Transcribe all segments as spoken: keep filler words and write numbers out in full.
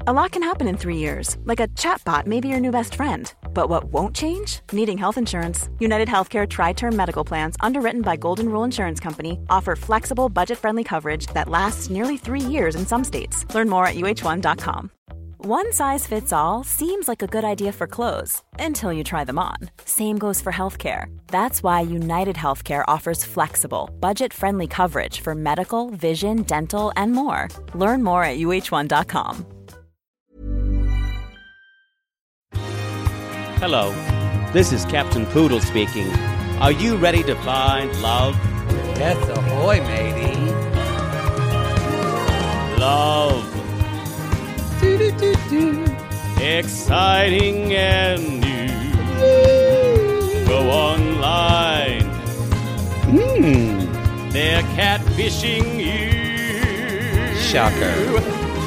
A lot can happen in three years, like a chatbot may be your new best friend. But what won't change? Needing health insurance. United Healthcare Tri-Term Medical Plans, underwritten by Golden Rule Insurance Company, offer flexible, budget-friendly coverage that lasts nearly three years in some states. Learn more at U H one dot com. One size fits all seems like a good idea for clothes until you try them on. Same goes for healthcare. That's why United Healthcare offers flexible, budget-friendly coverage for medical, vision, dental, and more. Learn more at U H one dot com. Hello, this is Captain Poodle speaking. Are you ready to find love? Yes, ahoy, matey. Love. Do-do-do-do. Exciting and new. Go online. Hmm. They're catfishing you. Shocker.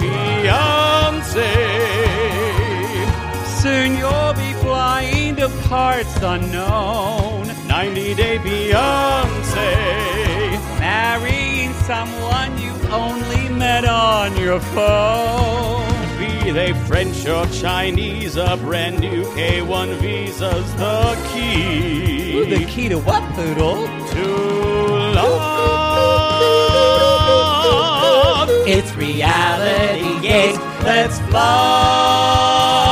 Fiancé. Soon you'll be flying to parts unknown. ninety-day Beyonce. Marrying someone you only met on your phone. Be they French or Chinese, a brand new K one visa's the key. Ooh, the key to what, Poodle? To love. It's reality, yes, let's love.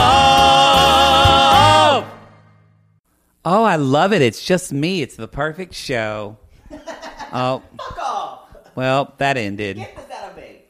Oh, I love it. It's just me. It's the perfect show. Oh. Fuck off. Well, that ended. Get this out of me.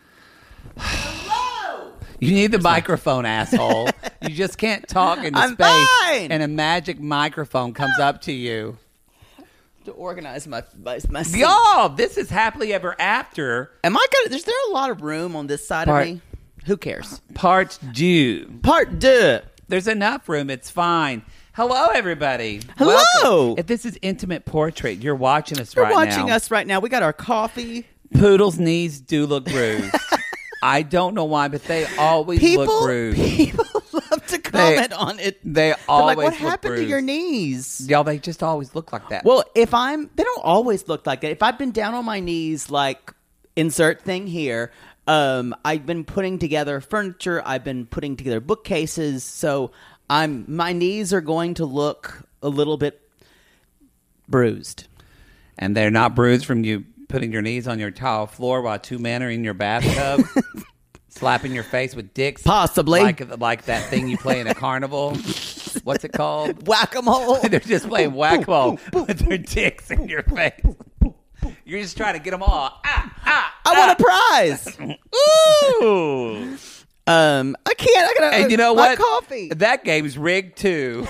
Hello. You need the microphone, asshole. You just can't talk into I'm space fine. and a magic microphone comes up to you. To organize my my, my seat. Y'all, this is Happily Ever After. Am I gonna? Is there a lot of room on this side Part- of me? Who cares? Part two. Part deux. There's enough room. It's fine. Hello, everybody. Hello. Welcome. If this is Intimate Portrait, you're watching us You're right watching now. us right now. We got our coffee. Poodle's knees do look bruised. I don't know why, but they always People, look bruised. people love to comment on it. They They're always like, what look happened bruised. to your knees? Y'all, they just always look like that. Well, if I'm, they don't always look like that. If I've been down on my knees, like insert thing here, um, I've been putting together furniture. I've been putting together bookcases. So I'm, my knees are going to look a little bit bruised. And they're not bruised from you putting your knees on your tile floor while two men are in your bathtub, slapping your face with dicks. Possibly. Like, like that thing you play in a carnival. What's it called? Whack-a-mole. They're just playing whack-a-mole with their dicks in your face. You're just trying to get them all. Ah, ah, I ah. want a prize. Ooh. Um, I can't. I gotta. And you know my what? Coffee. That game's rigged too.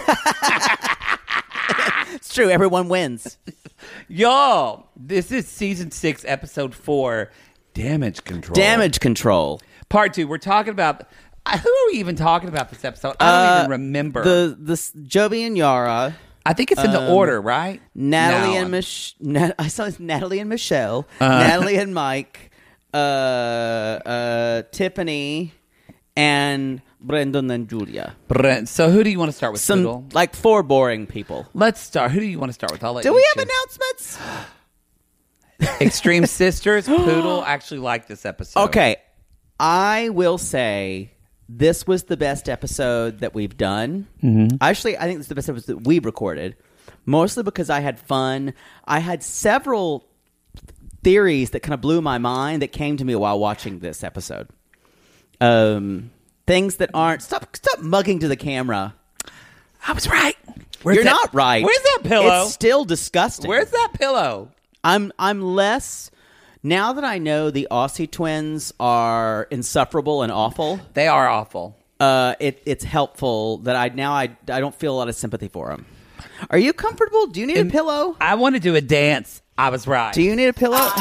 It's true. Everyone wins. Y'all, this is season six, episode four, Damage Control. Damage control. Part two. We're talking about. Uh, who are we even talking about this episode? I don't Uh, even remember. The the Jovi and Yara, I think it's in the um, order, right? Natalie No. and Mich- Nat- I saw it's Natalie and Michelle, Uh. Natalie and Mike, uh, uh, Tiffany, and Brendan and Julia. Brent. So who do you want to start with? Some Poodle? like four boring people. Let's start. Who do you want to start with? I'll let Do you we have choose. announcements? Extreme Sisters. Poodle actually liked this episode. Okay, I will say this was the best episode that we've done. Mm-hmm. Actually, I think this is the best episode that we recorded, mostly because I had fun. I had several theories that kind of blew my mind that came to me while watching this episode. Um, things that aren't stop stop mugging to the camera. I was right. Where's You're that- not right. Where's that pillow? It's still disgusting. Where's that pillow? I'm I'm less now that I know the Aussie twins are insufferable and awful. They are awful. Uh, it it's helpful that I now I I don't feel a lot of sympathy for them. Are you comfortable? Do you need And a pillow? I want to do a dance. I was right. Do you need a pillow? I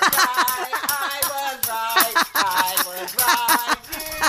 was right.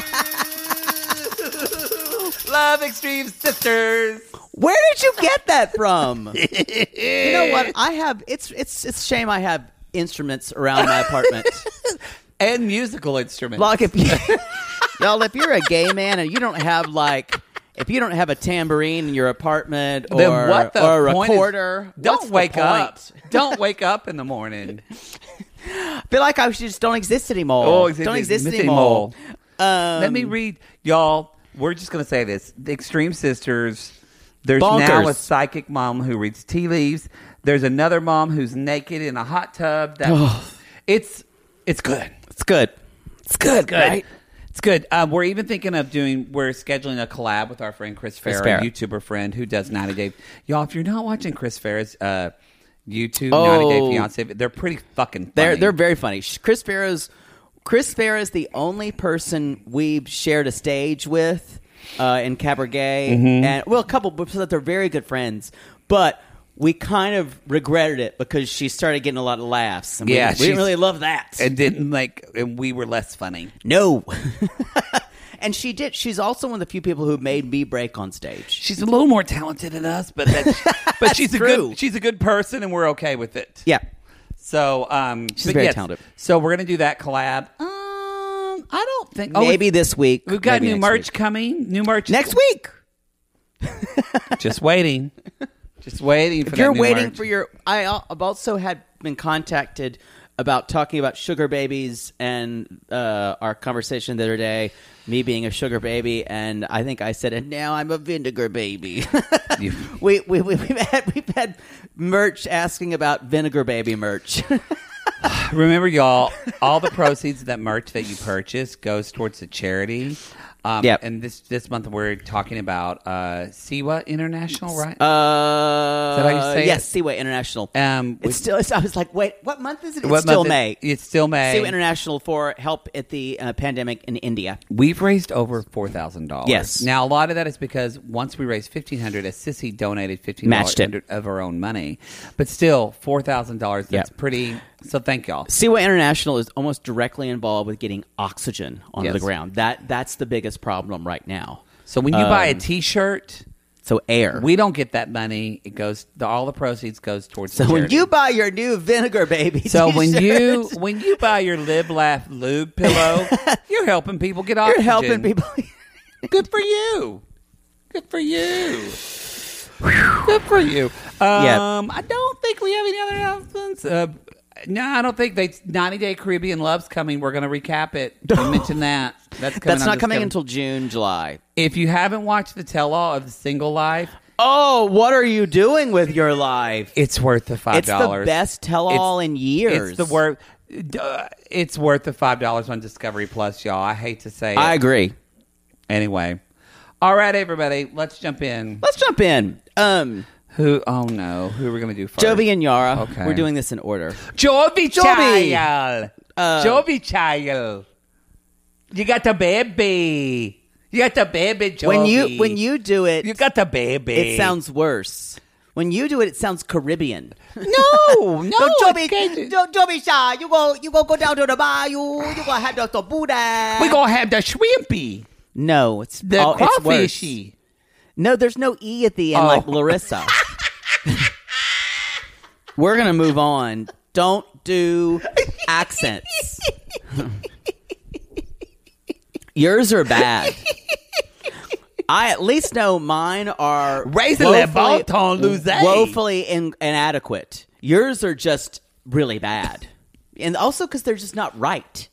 I was right. Love Extreme Sisters. Where did you get that from? You know what? I have it's it's it's a shame I have instruments around my apartment. And musical instruments. Like if you, y'all, if you're a gay man and you don't have like, if you don't have a tambourine in your apartment or, Then what the or a point is- recorder, don't what's the wake point? up. Don't wake up in the morning. I feel like I just don't exist anymore. Oh, don't exist- exist exist anymore. Um, Let me read, y'all. We're just going to say this: the Extreme Sisters. There's Bonkers. now a psychic mom who reads tea leaves. There's another mom who's naked in a hot tub. That it's it's good. It's good. It's good, Good. right? It's good. Um, we're even thinking of doing. We're scheduling a collab with our friend Chris Farah, Farah. a YouTuber friend who does ninety Day. Y'all, if you're not watching Chris Farah's uh, YouTube Oh. ninety Day Fiance, they're pretty fucking funny. They're they're very funny. Chris Farah's Chris Farah is the only person we've shared a stage with uh, in Cabaret, Mm-hmm. and well, a couple, but so that they're very good friends. But we kind of regretted it because she started getting a lot of laughs. And we, Yeah, we she's- didn't really love that. and didn't like, and we were less funny. No. And she did. She's also one of the few people who made me break on stage. She's a little more talented than us, but that's, but she's a true. good she's a good person, and we're okay with it. Yeah. So um, She's but very yes, talented. So we're gonna do that collab. Um, I don't think oh, Maybe this week. we've got maybe new next merch week. coming. New merch Next week. Just waiting. Just waiting for If that you're new waiting merch. for your, I, I've also had been contacted about talking about sugar babies and uh, our conversation the other day, me being a sugar baby, and I think I said, and now I'm a vinegar baby. You- we, we, we, we've had we've had merch asking about vinegar baby merch. Remember, y'all, all the proceeds of that merch that you purchase goes towards the charity. Um, Yep. And this this month we're talking about uh, Siwa International, right? Uh, Is that how you say yes, it? Seaway International. Um, it's still. It's, I was like, wait, what month is it? It's What still month is- May. it's still May. Seaway International for help at the uh, pandemic in India. We've raised over four thousand dollars. Yes. Now a lot of that is because once we raised fifteen hundred, a Sissy donated fifteen Matched it. hundred of her own money, but still four thousand dollars. That's Yep. pretty. So thank y'all. Seaway International is almost directly involved with getting oxygen onto Yes. the ground. That that's the biggest problem right now. So when you buy a Um, T-shirt, So air. we don't get that money. It goes. The, all the proceeds goes towards. so the when charity. you buy your new vinegar baby, So when you t-shirt, when you buy your Live Laugh Lube pillow, you're helping people get you're oxygen. helping people. Good for you. Good for you. Good for you. Um, Yeah. I don't think we have any other announcements. Uh, no, I don't think they. ninety Day Caribbean Love's coming. We're going to recap it. We mentioned that. That's coming. That's on not this coming coming- until June, July. If you haven't watched the tell-all of the Single Life, Oh, what are you doing with your life? it's worth the five It's dollars. the best tell-all in years. It's the worth. Uh, it's worth the five dollars on Discovery Plus, y'all. I hate to say it. I agree. Anyway, all right, everybody, let's jump in. Let's jump in. Um, Who? Oh no, who are we going to do first? Jovi and Yara. Okay. We're doing this in order. Jovi, Jovi. child. Uh, Jovi, child. You got the baby. You got the baby, Jovi. When you when you do it, you got the baby. it sounds worse. When you do it, it sounds Caribbean. no, no. Joby, it's Cajun. Jo- Joby, Shaw, you go, you go, go down to the bar. You, you go have the Buddha. We gonna have the shrimpy, No, it's the oh, it's worse. crawfishy. No, there's no e at the end Oh. like Larissa. We're gonna move on. Don't do accents. Yours are bad. I at least know mine are Raise le woefully, bâton, Luzet. woefully in, inadequate. Yours are just really bad, and also because they're just not right.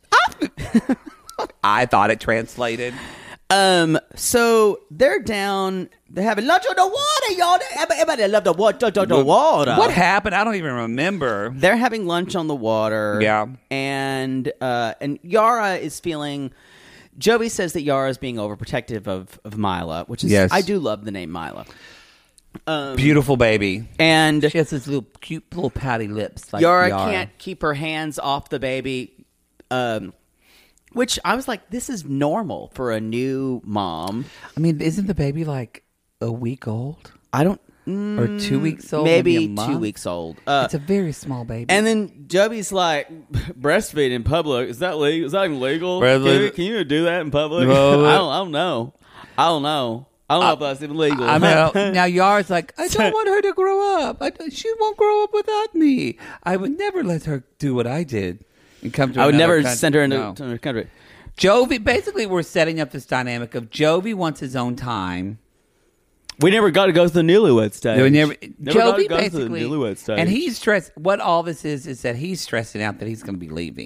I thought it translated. Um, so they're down. They're having lunch on the water, y'all. Everybody love the water. The, the water. What happened? I don't even remember. They're having lunch on the water. Yeah. And uh, and Yara is feeling. Jovi says that Yara is being overprotective of, of Mila, which is Yes. I do love the name Mila. Um, Beautiful baby. and She has these little cute little pouty lips. Like Yara, Yara can't keep her hands off the baby. Um, which I was like, this is normal for a new mom. I mean, isn't the baby like a week old I don't. or two weeks old? Maybe, maybe a two month? weeks old. Uh, It's a very small baby. And then Jovi's like, breastfeeding in public, is that legal? Is that even legal? Can Breastfeed- you, can you do that in public? No. I, don't, I don't know. I don't know. I don't know if that's even legal. I mean, I don't- now Yara's like, I don't want her to grow up. I don't- she won't grow up without me. I would never let her do what I did and come to. I would another never country. send her into No. to another country. Jovi. Basically, we're setting up this dynamic of Jovi wants his own time. We never got to go to the newlywed stage. We never, Never got to Jovi go to the basically, newlywed stage. and he's stressed. What all this is is that he's stressing out that he's going to be leaving.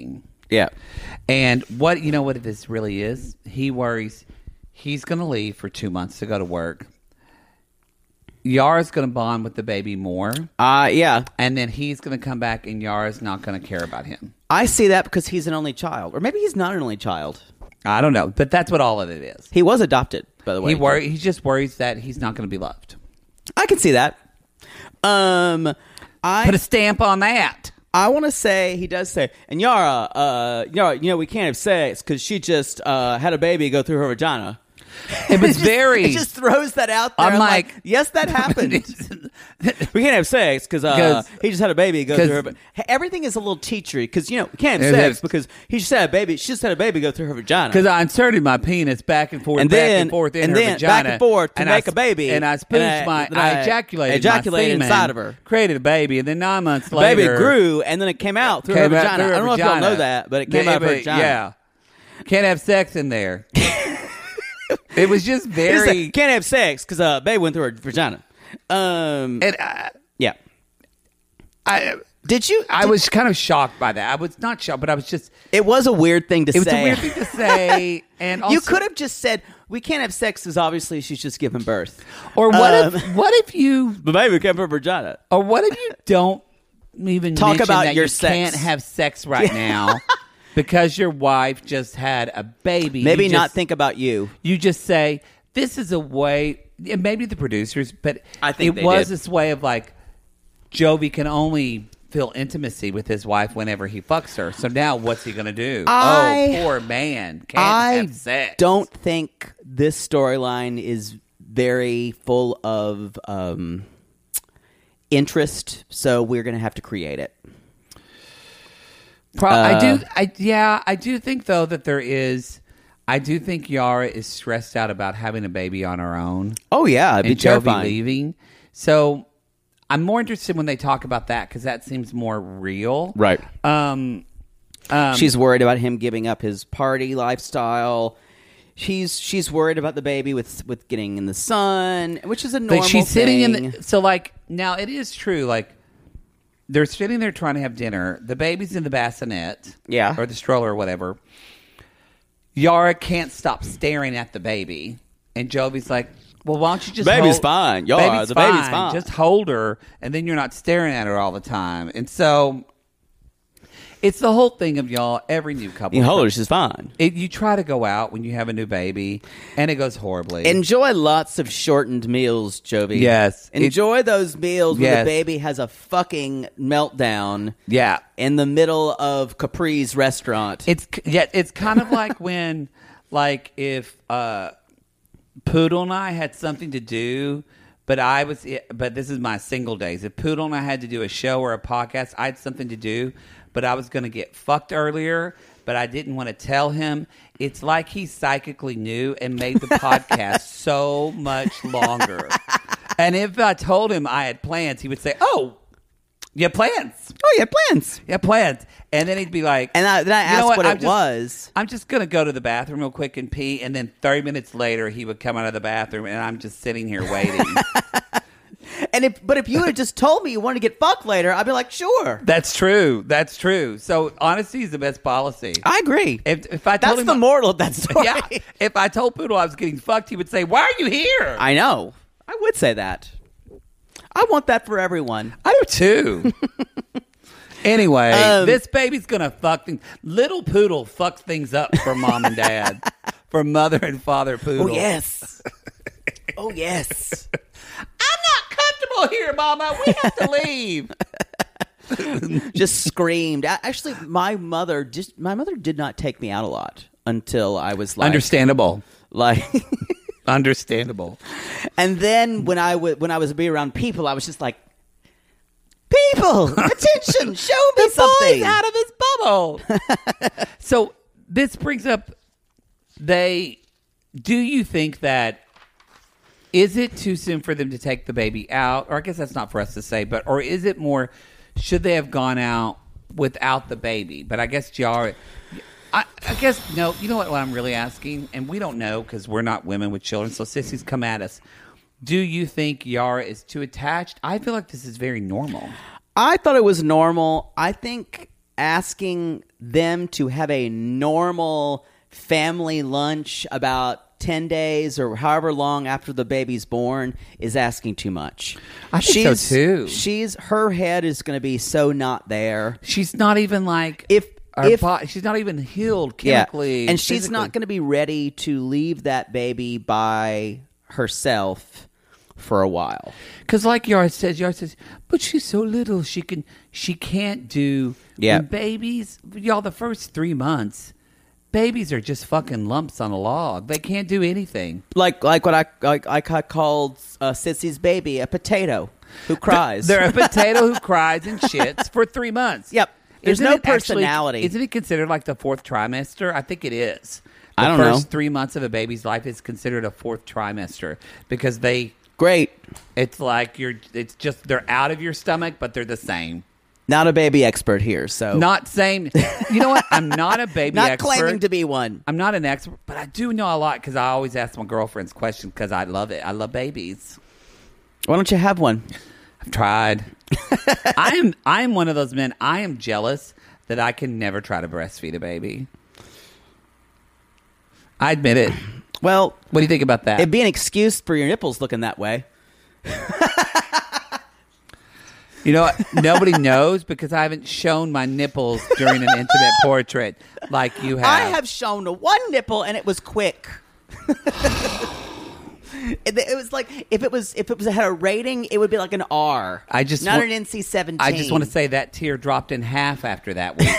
Yeah. And what you know what this really is? He worries he's going to leave for two months to go to work. Yara's going to bond with the baby more. Uh, yeah. And then he's going to come back and Yara's not going to care about him. I see that because he's an only child. Or maybe he's not an only child. I don't know. But that's what all of it is. He was adopted, by the way. He worry, he just worries that he's not going to be loved. I can see that. Um, I Put a stamp on that. I want to say, he does say, and Yara, uh, Yara, you know, we can't have sex because she just uh, had a baby go through her vagina. It was just, very... It just throws that out there. I'm, I'm like, like, yes, that happened. We can't have sex because uh, he just had a baby go through her vagina. Everything is a little teachery because, you know, we can't have sex because he just had a baby. She just had a baby go through her vagina. Because I inserted my penis back and forth, and back then, and forth in and her then vagina. back and forth to and make I, a baby. And I spoofed and my... I, I ejaculated, ejaculated my semen, inside of her. Created a baby. And then nine months The later... baby grew, and then it came out through came her out vagina. through her I don't know vagina. if y'all know that, but it came Yeah, out of her but- vagina. Yeah. Can't have sex in there. It was just He just very... said, can't have sex because uh, baby went through her vagina. Um, And I, yeah. I, Did you? I did- was kind of shocked by that. I was not shocked, but I was just... It was a weird thing to It was say. a weird thing to say. And also, You could have just said, "We can't have sex because obviously she's just giving birth." Or what Um, if... What if you... The baby came from her vagina. Or what if you don't even Talk mention about that your you sex. can't have sex right now because your wife just had a baby? Maybe You not just- think about you. You just say, this is a way, and maybe the producers, but I think it they was did. this way of like, Jovi can only feel intimacy with his wife whenever he fucks her. So now what's he going to do? I- oh, poor man. Can't I have sex. don't think this storyline is very full of um, interest, so we're going to have to create it. Pro- I Uh, do. I yeah. I do think though that there is. I do think Yara is stressed out about having a baby on her own. Oh yeah, it'd be and Jovi terrifying. leaving. So I'm more interested when they talk about that because that seems more real. Right. Um. um She's worried about him giving up his party lifestyle. She's she's worried about the baby with with getting in the sun, which is a normal like she's sitting thing. in the. So like now it is true. Like they're sitting there trying to have dinner. The baby's in the bassinet. Yeah. Or the stroller or whatever. Yara can't stop staring at the baby, and Jovi's like, "Well, why don't you just Baby's hold, fine. Yara, baby's the baby's fine. fine. Just hold her, and then you're not staring at her all the time." And so, it's the whole thing of y'all. Every new couple, You hold her, she's fine. It, you try to go out when you have a new baby, and it goes horribly. Enjoy lots of shortened meals, Jovi. Yes. Enjoy those meals where Yes. the baby has a fucking meltdown yeah, in the middle of Capri's restaurant. it's yeah, it's kind of like when, like if uh, Poodle and I had something to do. But I was, but this is my single days. If Poodle and I had to do a show or a podcast, I had something to do, but I was going to get fucked earlier, but I didn't want to tell him. It's like he psychically knew and made the podcast so much longer. And if I told him I had plans, he would say, "Oh, you have plans? oh, yeah, plans. You have plans." And then he'd be like, And I, then I "You know asked what, I'm it just- was. I'm just going to go to the bathroom real quick and pee." And then thirty minutes later, he would come out of the bathroom, and I'm just sitting here waiting. And if, but if you had just told me you wanted to get fucked later, I'd be like, sure. That's true. That's true. So honesty is the best policy. I agree. If, if I told That's him, the moral of that story. yeah, if I told Poodle I was getting fucked, he would say, "Why are you here?" I know. I would say that. I want that for everyone. I do too. Anyway, Um, this baby's gonna fuck things. Little Poodle fucks things up for mom and dad, for mother and father Poodle. Oh, yes. Oh, yes. I'm not comfortable here, Mama. We have to leave. Just screamed. A- Actually, my mother just my mother did not take me out a lot until I was like Understandable. like Understandable. and then when I would when I was be around people, I was just like, people, attention, show me The something. boy's out of his bubble. So this brings up, they, do you think that, is it too soon for them to take the baby out? Or I guess that's not for us to say, but, or is it more, should they have gone out without the baby? But I guess Yara, I, I guess, no, you know what, what I'm really asking? And we don't know because we're not women with children, so sissies, come at us. Do you think Yara is too attached? I feel like this is very normal. I thought it was normal. I think asking them to have a normal family lunch about ten days or however long after the baby's born is asking too much. I think she's, so too. She's her head is going to be so not there. She's not even like If her if body, she's not even healed chemically, yeah, and she's physically. not going to be ready to leave that baby by herself for a while. Because like Yara says, Yara says, but she's so little, she can, she can't do. Yeah. When babies, y'all, the first three months, babies are just fucking lumps on a log. They can't do anything. Like like what I like I called uh, Sissy's baby a potato who cries. They're a potato who cries and shits for three months. Yep. There's Isn't no it actually- personality. isn't it considered like the fourth trimester? I think it is. The I don't first know. three months of a baby's life is considered a fourth trimester because they. Great. It's like you're. It's just they're out of your stomach, but they're the same. Not a baby expert here, so Not saying. You know what? I'm not a baby not expert. claiming to be one. I'm not an expert, but I do know a lot because I always ask my girlfriends questions because I love it. I love babies. Why don't you have one? I've tried. I am. I am one of those men. I am jealous that I can never try to breastfeed a baby. I admit it. Well, What do you think about that? it'd be an excuse for your nipples looking that way. You know what? Nobody knows because I haven't shown my nipples during an intimate portrait like you have. I have shown one nipple and it was quick. It, it was like if it was if it was had a rating, it would be like an R. I just not wa- an N C seventeen. I just want to say that tear dropped in half after that week.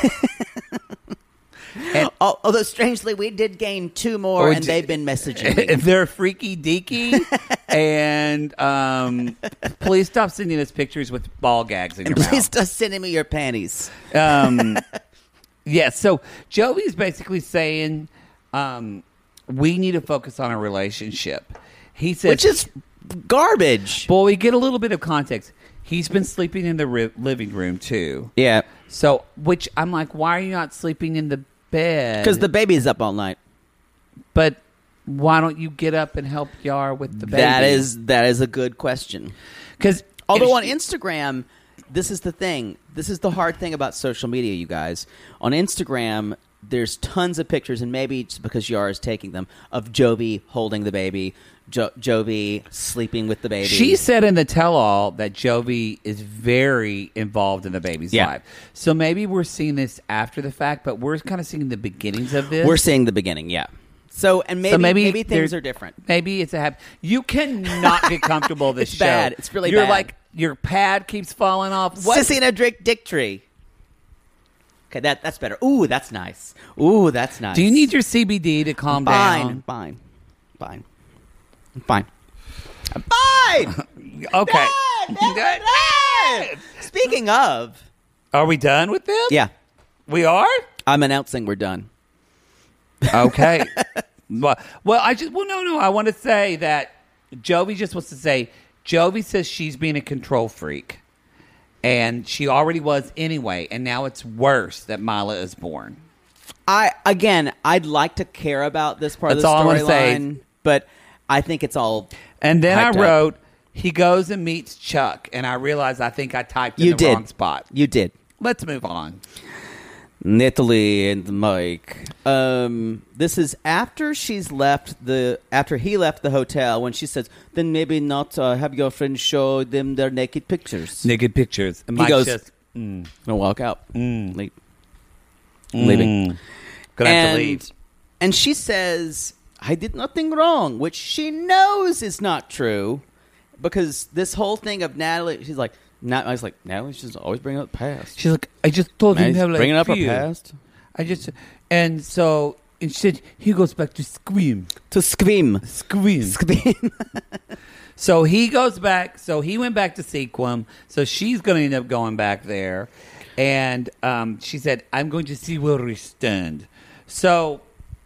And- Al- Although strangely, we did gain two more, Or and d- they've been messaging me. If they're freaky deaky, and um, please stop sending us pictures with ball gags in your And please mouth. stop sending me your panties. Um, yeah, so Jovi's basically saying um, we need to focus on a relationship. He says, Which is garbage. boy, we get a little bit of context. He's been sleeping in the ri- living room too. Yeah, So, which I'm like, why are you not sleeping in the bed? because the baby's up all night. But why don't you get up and help Yar with the baby? That is that is a good question. because Although on Instagram, this is the thing. This is the hard thing about social media, you guys. On Instagram, there's tons of pictures, and maybe it's because Yara is taking them, of Jovi holding the baby, jo- Jovi sleeping with the baby. she said in the tell-all that Jovi is very involved in the baby's Yeah. life. So maybe we're seeing this after the fact, but we're kind of seeing the beginnings of this. We're seeing the beginning, yeah. So, and maybe So maybe maybe, things there- are different. Maybe it's a habit. You cannot get comfortable with this It's show. bad. It's really You're bad. like, your pad keeps falling off. What? Sissy and a Drake Dick Tree. Okay, that that's better. Ooh, that's nice. Ooh, that's nice. Do you need your C B D to calm fine, down? fine, fine, fine, fine. Okay. Good, good. Speaking of, Are we done with this? yeah, We are? I'm announcing we're done. Okay. well, well, I just, well, no, no. I want to say that Jovi just wants to say, Jovi says she's being a control freak. And she already was anyway. And now it's worse that Mila is born. I again, I'd like to care about this part That's of all I the wanna say. storyline, but I think it's all. And then I hyped up. wrote, he goes and meets Chuck. And I realized I think I typed in You the did. wrong spot. You did. Let's move on. Natalie and Mike. Um, this is after she's left the after he left the hotel when she says, "Then maybe not uh, have your friends show them their naked pictures." Naked pictures. And He Mike goes, just, mm, Gonna walk out, Mm. leave, leaving, mm. Gonna have to and leave. and she says, "I did nothing wrong," which she knows is not true because this whole thing of Natalie, she's like, Nat, I was like, Natalie, she's always bringing up the past. She's like, I just told him Man, to have like bringing up her fear. past I just, and so instead he goes back to scream, to scream, scream. scream. So he goes back. So he went back to Sequim. So she's going to end up going back there, and um, she said, "I'm going to see where we stand." So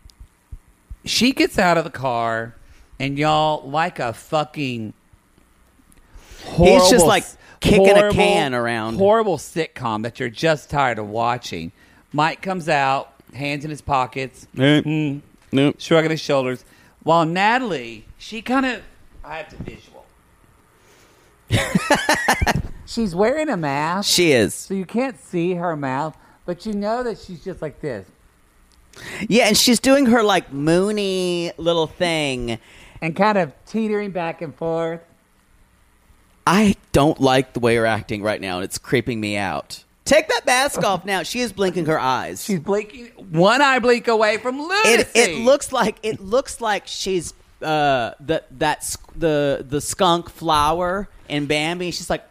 she gets out of the car, and y'all, like a fucking horrible, He's just like kicking a horrible- can around. horrible sitcom that you're just tired of watching. Mike comes out, hands in his pockets, Nope. mm, Nope. shrugging his shoulders, while Natalie, she kind of, I have to visual. She's wearing a mask, She is. so you can't see her mouth, but you know that she's just like this. Yeah, and she's doing her like moony little thing. And kind of teetering back and forth. I don't like the way you're acting right now, and it's creeping me out. Take that mask off now. She is blinking her eyes. She's blinking one eye blink away from lunacy. It, it looks like it looks like she's uh the that sk- the the skunk flower in Bambi. She's like,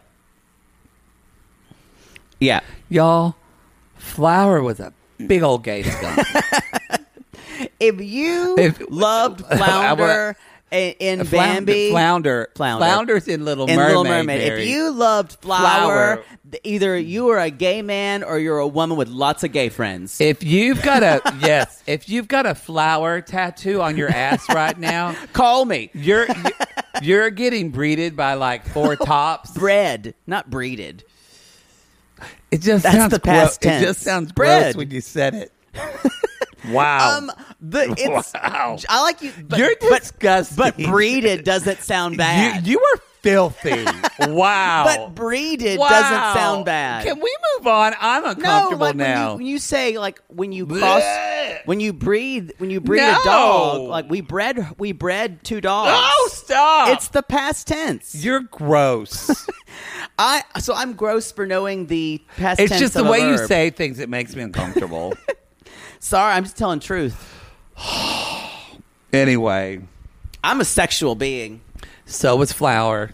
yeah, y'all. Flower was a big old gay skunk. If you If- loved Flounder in, in Bambi, Flounder, Flounder, Flounder's in Little in Mermaid. Little Mermaid. If Mary. you loved Flower, Flower. th- either you are a gay man or you're a woman with lots of gay friends. If you've got a yes, if you've got a flower tattoo on your ass right now, Call me. you're you're getting breeded by like four tops. Bread, not breeded. It just That's sounds the past gro- tense. It just sounds Bread. gross when you said it. Wow. Um, the it's Wow. I like you. But, You're but, disgusting. But breeded doesn't sound bad. You, you were filthy. Wow. But breeded Wow. doesn't sound bad. Can we move on? I'm no, uncomfortable like now. When you, when you say like when you cross Bleh. when you breed when you breed No. a dog, like we bred we bred two dogs. Oh, stop! It's the past tense. You're gross. I so I'm gross for knowing the past It's tense. just the of a way you verb. say things that makes me uncomfortable. Sorry, I'm just telling truth. Anyway, I'm a sexual being. so was Flower.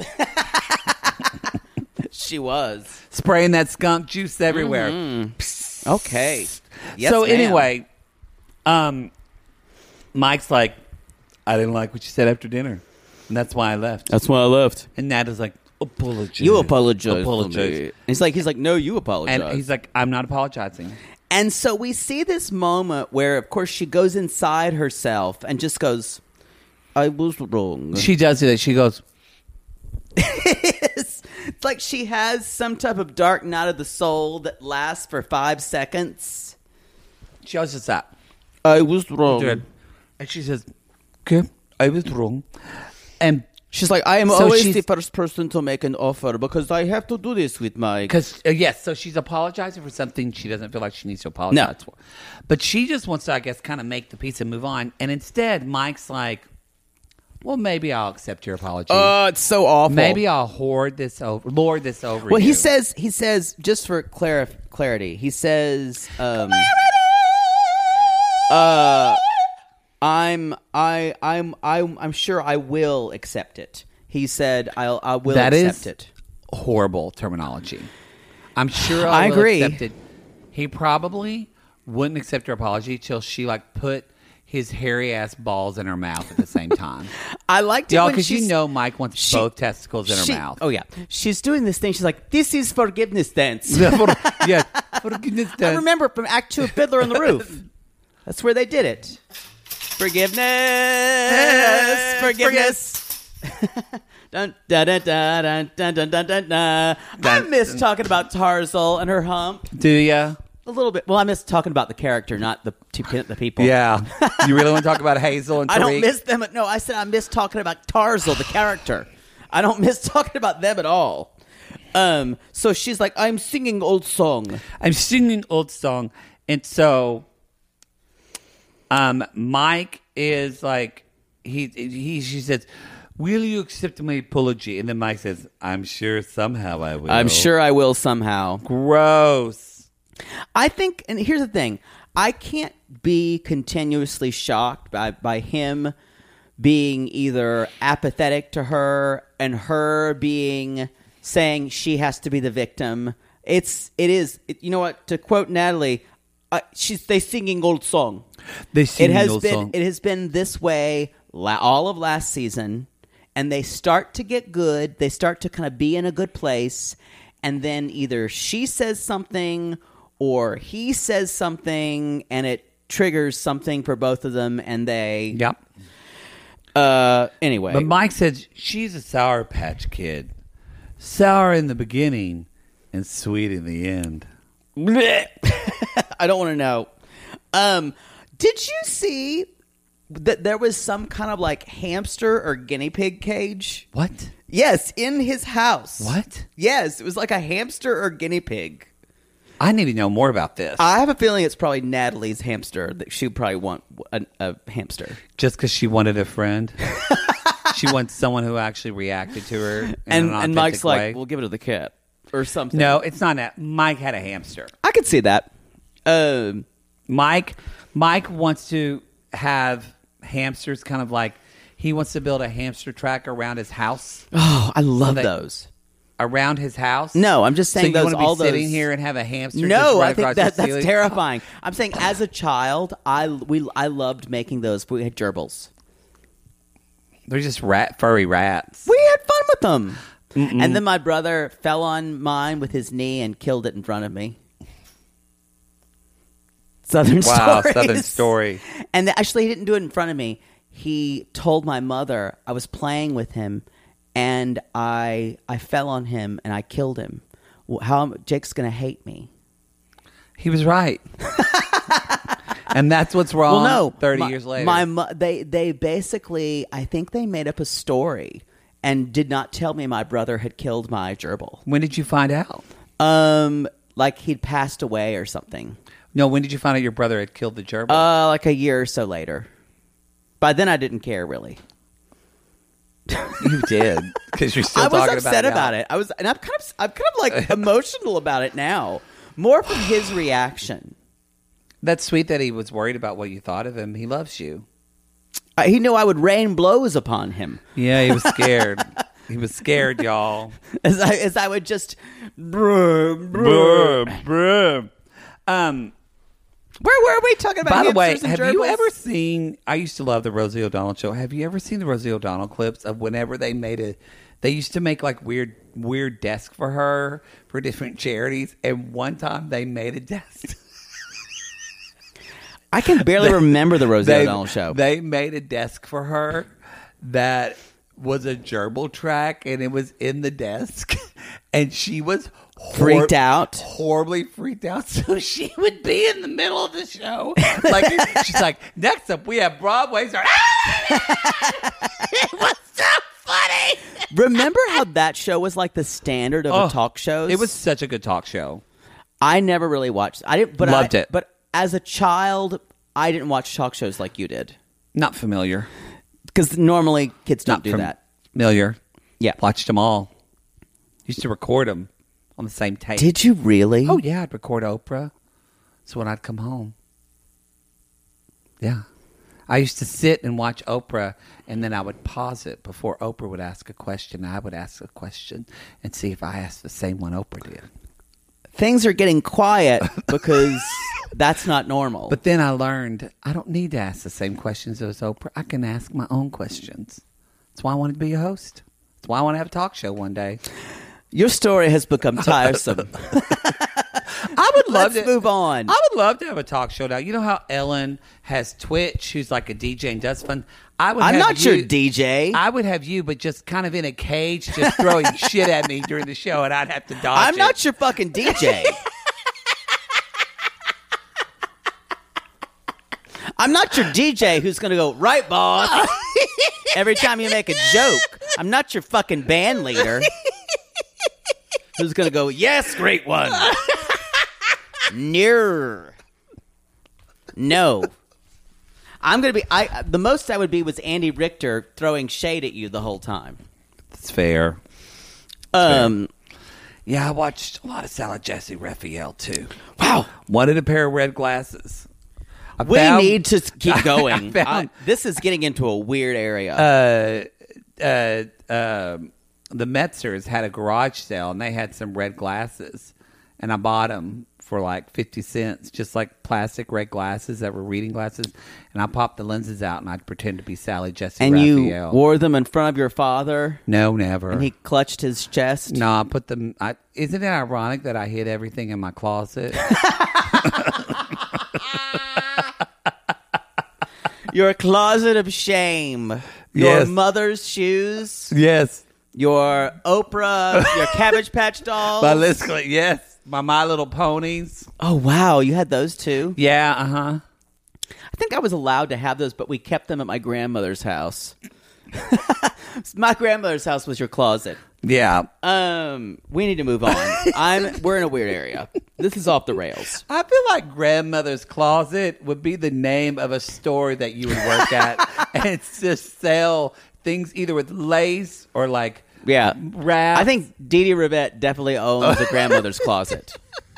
She was. Spraying that skunk juice everywhere. Okay. Yes, so ma'am. anyway, um, Mike's like, I didn't like what you said after dinner, and that's why I left. That's why I left. And Nata's like, apologize. You apologize. Apologize. to me. And he's like, he's like, no, you apologize. And he's like, I'm not apologizing. And so we see this moment where, of course, she goes inside herself and just goes, I was wrong. She does do that. She goes, it's, it's like she has some type of dark night of the soul that lasts for five seconds. she always does that. I was wrong. Dude. And she says, okay, I was wrong. And She's like, I am So always she's- the first person to make an offer because I have to do this with my... Because, uh, yes, so she's apologizing for something she doesn't feel like she needs to apologize No. for. But she just wants to, I guess, kind of make the peace and move on. And instead, Mike's like, well, maybe I'll accept your apology. Oh, it's so awful. maybe I'll hoard this over, lord this over Well, you. he says, he says, just for clarif- clarity, he says, um, uh, I'm, I, I'm, I'm, I'm sure I will accept it. He said, I'll, I will That is accept it. horrible terminology. I'm sure I, I will agree. accept it. He probably wouldn't accept her apology till she, like, put his hairy ass balls in her mouth at the same time. I liked it Y'all, when because you she's- know Mike wants she- both testicles in her she- mouth. Oh yeah, she's doing this thing. She's like, "This is forgiveness dance." yeah. Forgiveness I dance. remember from Act Two of Fiddler on the Roof. That's where they did it. Forgiveness, forgiveness. dun, dun, dun, dun, dun, dun, dun, dun, dun, dun. I miss talking about Tarzal and her hump Do ya? a little bit. Well, I miss talking about the character, not the the people. Yeah. You really want to talk about Hazel and Tariq? I don't miss them. No, I said I miss talking about Tarzal, the character. I don't miss talking about them at all. Um, so she's like, I'm singing old song. I'm singing old song, and so, um, Mike is like, he he she says, "Will you accept my apology?" And then Mike says, "I'm sure somehow I will." I'm sure I will somehow. Gross. I think, and here's the thing, I can't be continuously shocked by, by him being either apathetic to her and her being saying she has to be the victim. It's, it is, it, you know what, to quote Natalie, uh, she's, they singing old song. They sing It has old been, song. it has been this way la- all of last season, and they start to get good. They start to kind of be in a good place, and then either she says something or he says something, and it triggers something for both of them, and they... Yep. Uh, anyway. But Mike says she's a Sour Patch Kid, sour in the beginning and sweet in the end. I don't want to know. Um, did you see that there was some kind of like hamster or guinea pig cage? What? Yes, in his house. What? Yes, it was like a hamster or guinea pig. I need to know more about this. I have a feeling it's probably Natalie's hamster that she would probably want a, a hamster. Just because she wanted a friend. She wants someone who actually reacted to her. In And an and Mike's authentic way. like, we'll give it to the cat or something. No, it's not that. Mike had a hamster. I could see that. Um, Mike, Mike wants to have hamsters, kind of like he wants to build a hamster track around his house. oh, I love they- those. Around his house. No, I'm just So saying you those want to be all sitting those... here and have a hamster. No, just right I think across that your that's ceiling? terrifying. I'm saying as a child, I we I loved making those. We had gerbils. They're just rat furry rats. We had fun with them. Mm-mm. And then my brother fell on mine with his knee and killed it in front of me. Southern Wow, stories. Southern story. And actually, he didn't do it in front of me. He told my mother I was playing with him, and I I fell on him and I killed him. How am- Jake's gonna hate me? He was right. And that's what's wrong. Well, no, thirty my, years later, my mo- they they basically I think they made up a story and did not tell me my brother had killed my gerbil. when did you find out? Um, like he'd passed away or something. No, when did you find out your brother had killed the gerbil? Uh, like a year or so later. By then, I didn't care really. You did, because you're still I was talking upset about, about it. I was, and I'm kind of, I'm kind of like emotional about it now. More from his reaction. That's sweet that he was worried about what you thought of him. He loves you. Uh, he knew I would rain blows upon him. Yeah, he was scared. He was scared, y'all. As I, as I would just, brum, brum. Brum, brum. Um. Where were we talking about? By the way, hamsters and have you gerbils? ever seen? I used to love the Rosie O'Donnell show. Have you ever seen the Rosie O'Donnell clips of whenever they made a? They used to make like weird, weird desk for her for different charities, and one time they made a desk. I can barely remember the Rosie they, O'Donnell show. They made a desk for her that was a gerbil track, and it was in the desk, and she was hor- Freaked out? horribly freaked out. So she would be in the middle of the show, like she's like, "Next up, we have Broadway's." It was so funny. Remember how that show was like the standard of Oh, the talk shows? It was such a good talk show. I never really watched. I didn't. But Loved I, it. But as a child, I didn't watch talk shows like you did Not familiar. because normally kids don't Not do fam- that. Familiar. Yeah. Watched them all. Used to record them on the same tape. Did you really? Oh, yeah, I'd record Oprah. So when I'd come home. Yeah. I used to sit and watch Oprah, and then I would pause it before Oprah would ask a question. I would ask a question and see if I asked the same one Oprah did. Things are getting quiet because that's not normal. But then I learned I don't need to ask the same questions as Oprah. I can ask my own questions. That's why I wanted to be a host. That's why I want to have a talk show one day. your story has become tiresome. I would love Let's to move on. I would love to have a talk show now. You know how Ellen has Twitch, who's like a D J and does fun. I would. I'm have not you, your D J. I would have you, but just kind of in a cage, just throwing shit at me during the show, and I'd have to dodge. I'm it. not your fucking D J. I'm not your D J who's going to go, right, boss, every time you make a joke. I'm not your fucking band leader who's going to go, yes, great one. Near. No. I'm going to be, I. the most I would be was Andy Richter throwing shade at you the whole time. That's fair. Um. Yeah, I watched a lot of Sally Jesse Raphael too. Wow. Wanted a pair of red glasses. I We found- need to keep going. I found- I- this is getting into a weird area. uh, uh, um, the Metzers had a garage sale, and they had some red glasses, and I bought them for like fifty cents, just like plastic red glasses that were reading glasses, and I popped the lenses out, and I'd pretend to be Sally Jesse and Raphael. you wore them in front of your father, No, never. and he clutched his chest. no, I put them. I, isn't it ironic that I hid everything in my closet? Your closet of shame. Your Yes. mother's shoes. Yes. Your Oprah. Your Cabbage Patch dolls. My list, yes. My My Little Ponies. Oh wow, you had those too. Yeah, uh huh. I think I was allowed to have those, but we kept them at my grandmother's house. My grandmother's house was your closet. Yeah. Um, we need to move on. I'm. We're in a weird area. This is off the rails. I feel like Grandmother's Closet would be the name of a store that you would work at, and it's just sell things either with lace or like Yeah, wraps. I think Dee Dee Rivette definitely owns the Grandmother's Closet.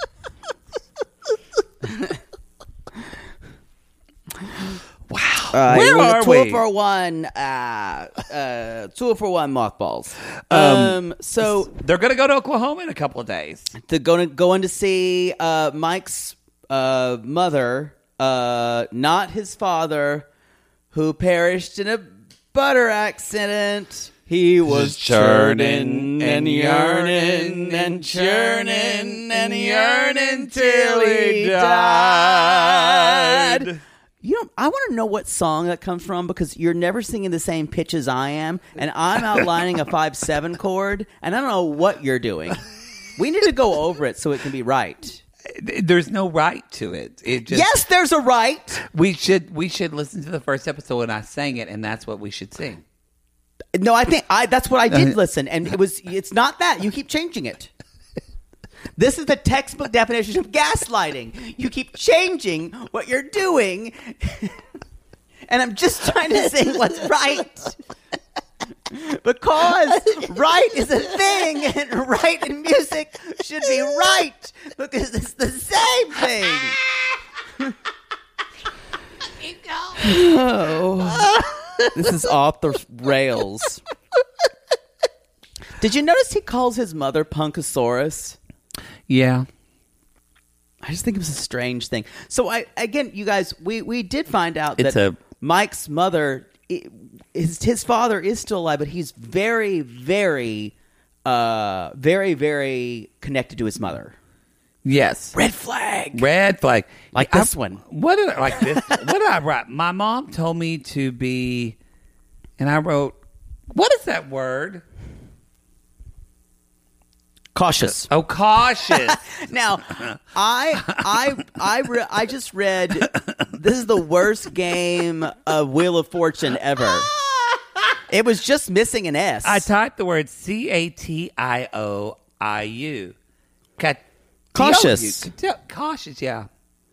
Wow. Uh, Where are two we? for one. Uh, uh, two for one mothballs. Um, so They're going to go to Oklahoma in a couple of days. they're going to going to see uh, Mike's uh, mother, uh, not his father, who perished in a butter accident. He was churning and yearning and churning and yearning till he died. You know, I want to know what song that comes from because you're never singing the same pitch as I am, and I'm outlining a five seven chord, and I don't know what you're doing. We need to go over it so it can be right. There's no right to it. It just, Yes, there's a right. we should we should listen to the first episode when I sang it, and that's what we should sing. No, I think I. That's what I did listen, and it was. It's not that. You keep changing it. This is the textbook definition of gaslighting. You keep changing what you're doing, and I'm just trying to sing what's right. Because right is a thing, and right in music should be right because it's the same thing. Oh. This is off the rails. Did you notice he calls his mother Punkosaurus? Yeah. I just think it was a strange thing. So, I again, you guys, we, we did find out It's that a- Mike's mother, his, his father is still alive, but he's very, very, uh, very, very connected to his mother. Yes. Red flag. Red flag. Like I- this one. What did I, like this? What did I write? My mom told me to be, and I wrote, what is that word? Cautious. Oh, cautious. Now, I I I re- I just read this is the worst game of Wheel of Fortune ever. It was just missing an S. I typed the word C A T I O I U. Cat- Cautious. Cautious, yeah.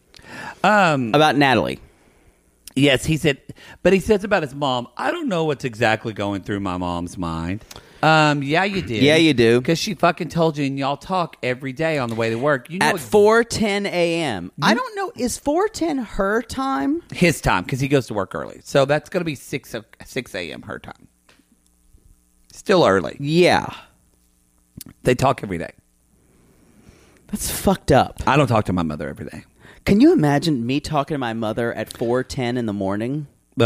Um, About Natalie. yes, he said, but he says about his mom, I don't know what's exactly going through my mom's mind. Um, yeah, you did. Yeah, you do. Because she fucking told you, and y'all talk every day on the way to work. You know At ex- four ten a.m. I don't know. Is four ten her time? his time, because he goes to work early. So that's going to be six o- six a.m. her time. Still early. Yeah. They talk every day. That's fucked up. I don't talk to my mother every day. Can you imagine me talking to my mother at four ten in the morning?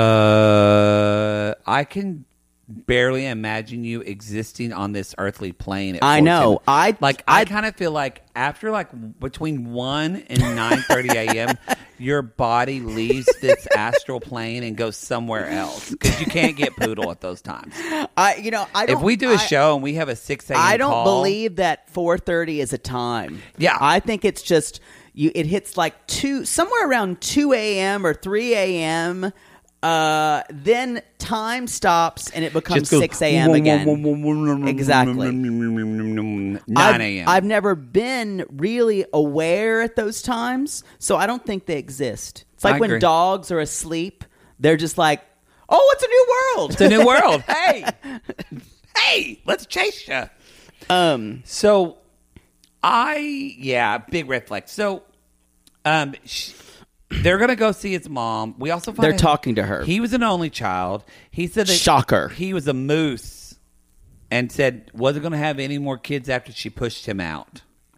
Uh, I can barely imagine you existing on this earthly plane. At I four ten. know. I- like. I, I- kind of feel like after like between one and nine thirty a.m., your body leaves this astral plane and goes somewhere else because you can't get poodle at those times. I, you know, I don't. If we do a I- show and we have a six a.m. I don't call, believe that four thirty is a time. Yeah. I think it's just you. It hits like two, somewhere around two a.m. or three a.m. Uh, then time stops and it becomes just goes six a.m. again. Exactly. nine I've, a.m. I've never been really aware at those times, so I don't think they exist. It's like I when agree. dogs are asleep, they're just like, "Oh, it's a new world." It's a new world. Hey, hey, let's chase you. um, So, I yeah, big red flag. So, um, sh- they're gonna go see his mom. We also find They're out talking to her. He was an only child. He said that Shocker. He was a moose, and said wasn't gonna have any more kids after she pushed him out.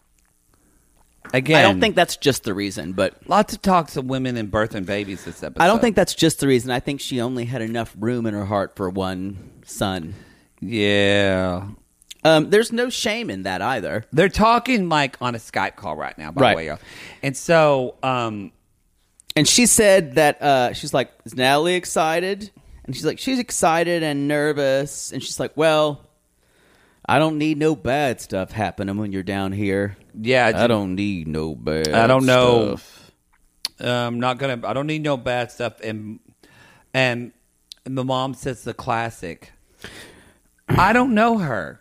Again, I don't think that's just the reason, but lots of talks of women and birth and babies this episode. I don't think that's just the reason. I think she only had enough room in her heart for one son. Yeah. Um, there's no shame in that either. They're talking like on a Skype call right now, by Right. the way. y'all. And so, um, And she said that uh, she's like, "Is Natalie excited?" And she's like, "She's excited and nervous." And she's like, "Well, I don't need no bad stuff happening when you're down here. yeah, I don't need no bad. I don't know. stuff." I'm not gonna. I don't need no bad stuff. And and the mom says the classic. I don't know her.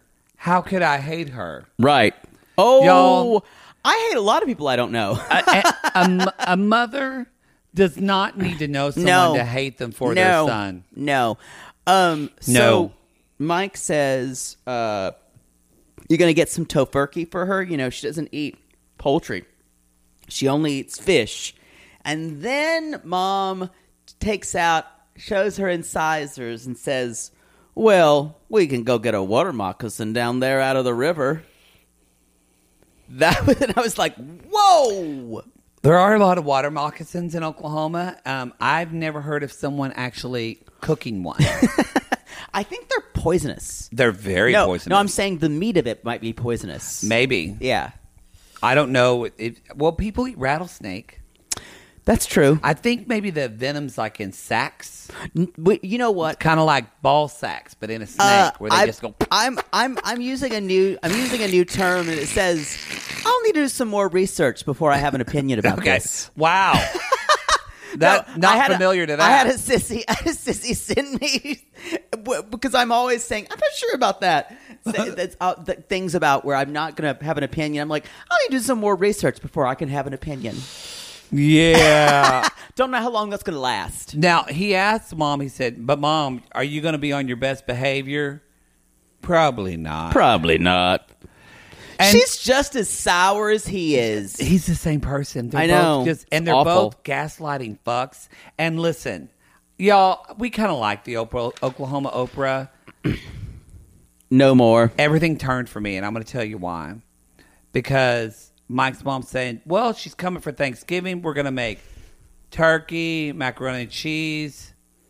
How could I hate her? Right. Oh, Y'all- I hate a lot of people I don't know. a, a, a, a mother does not need to know someone No. to hate them for no, their son. No. Um, so No. Mike says, uh, you're going to get some tofurkey for her. You know, she doesn't eat poultry. She only eats fish. And then Mom takes out, shows her incisors and says, well, we can go get a water moccasin down there out of the river. That was, and I was like, whoa. There are a lot of water moccasins in Oklahoma. Um, I've never heard of someone actually cooking one. I think they're poisonous. They're very no, poisonous. No, I'm saying the meat of it might be poisonous. Maybe. Yeah. I don't know. If, well, people eat rattlesnake. That's true. I think maybe the venom's like in sacks. N- but you know what? Kind of like ball sacks, but in a snake, Uh, where they I- just go. I'm I'm I'm using a new I'm using a new term, and it says I'll need to do some more research before I have an opinion about Okay. this. Wow. That No, I not had a- familiar to that. I had a sissy. I had a sissy send me because I'm always saying I'm not sure about that. Say- That's uh, the things about where I'm not going to have an opinion. I'm like I'll need to do some more research before I can have an opinion. Yeah. Don't know how long that's going to last. Now, he asked Mom, he said, but Mom, are you going to be on your best behavior? Probably not. Probably not. And She's just as sour as he is. he's the same person. They're I know. Both just, and It's they're awful. both gaslighting fucks. And listen, y'all, we kind of like the Oprah, Oklahoma Oprah. No more. Everything turned for me, and I'm going to tell you why. Because Mike's mom's saying, well, she's coming for Thanksgiving. We're going to make turkey, macaroni and cheese,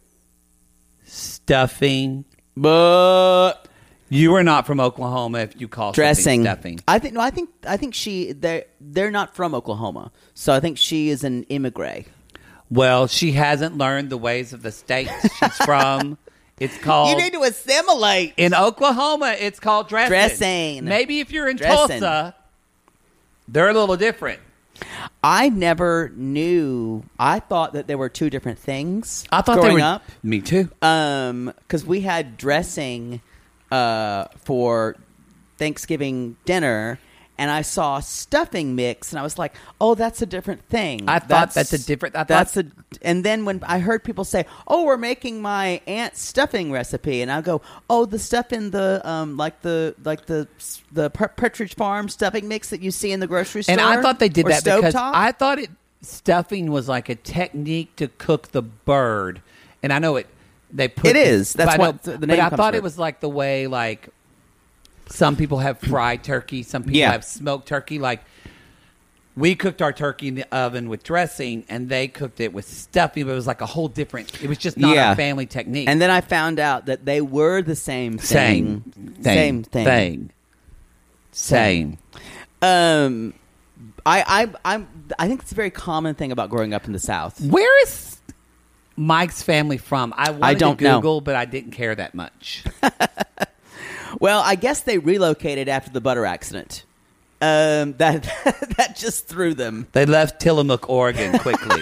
stuffing. But You are not from Oklahoma if you call dressing. something stuffing. I think no. I think I think she they they're not from Oklahoma, so I think she is an immigrant. Well, she hasn't learned the ways of the state she's from. It's called... You need to assimilate. In Oklahoma, it's called dressing. Dressing. Maybe if you're in Dressing. Tulsa, they're a little different. I never knew. I thought that there were two different things. I thought growing they were... up. Me too. Um, because we had dressing uh, for Thanksgiving dinner, and I saw stuffing mix, and I was like, "Oh, that's a different thing." I thought that's a different- I thought- that's a. And then when I heard people say, "Oh, we're making my aunt's stuffing recipe," and I go, "Oh, the stuff in the um, like the like the the Partridge Farm stuffing mix that you see in the grocery store." And I thought they did or that because Stovetop? I thought it stuffing was like a technique to cook the bird. And I know it. They put It is. That's but I know- what the- the But name I comes thought from. it was like the way like some people have fried turkey, some people Yeah. have smoked turkey. Like we cooked our turkey in the oven with dressing, and they cooked it with stuffing. But it was like a whole different. It was just not Yeah. a family technique. And then I found out that they were the same same, thing. thing, Same thing. thing. Same. Um, I, I, I'm. I think it's a very common thing about growing up in the South. Where is Mike's family from? I wanted don't to know. Google, but I didn't care that much. Well, I guess they relocated after the butter accident. Um, that that just threw them. They left Tillamook, Oregon, quickly.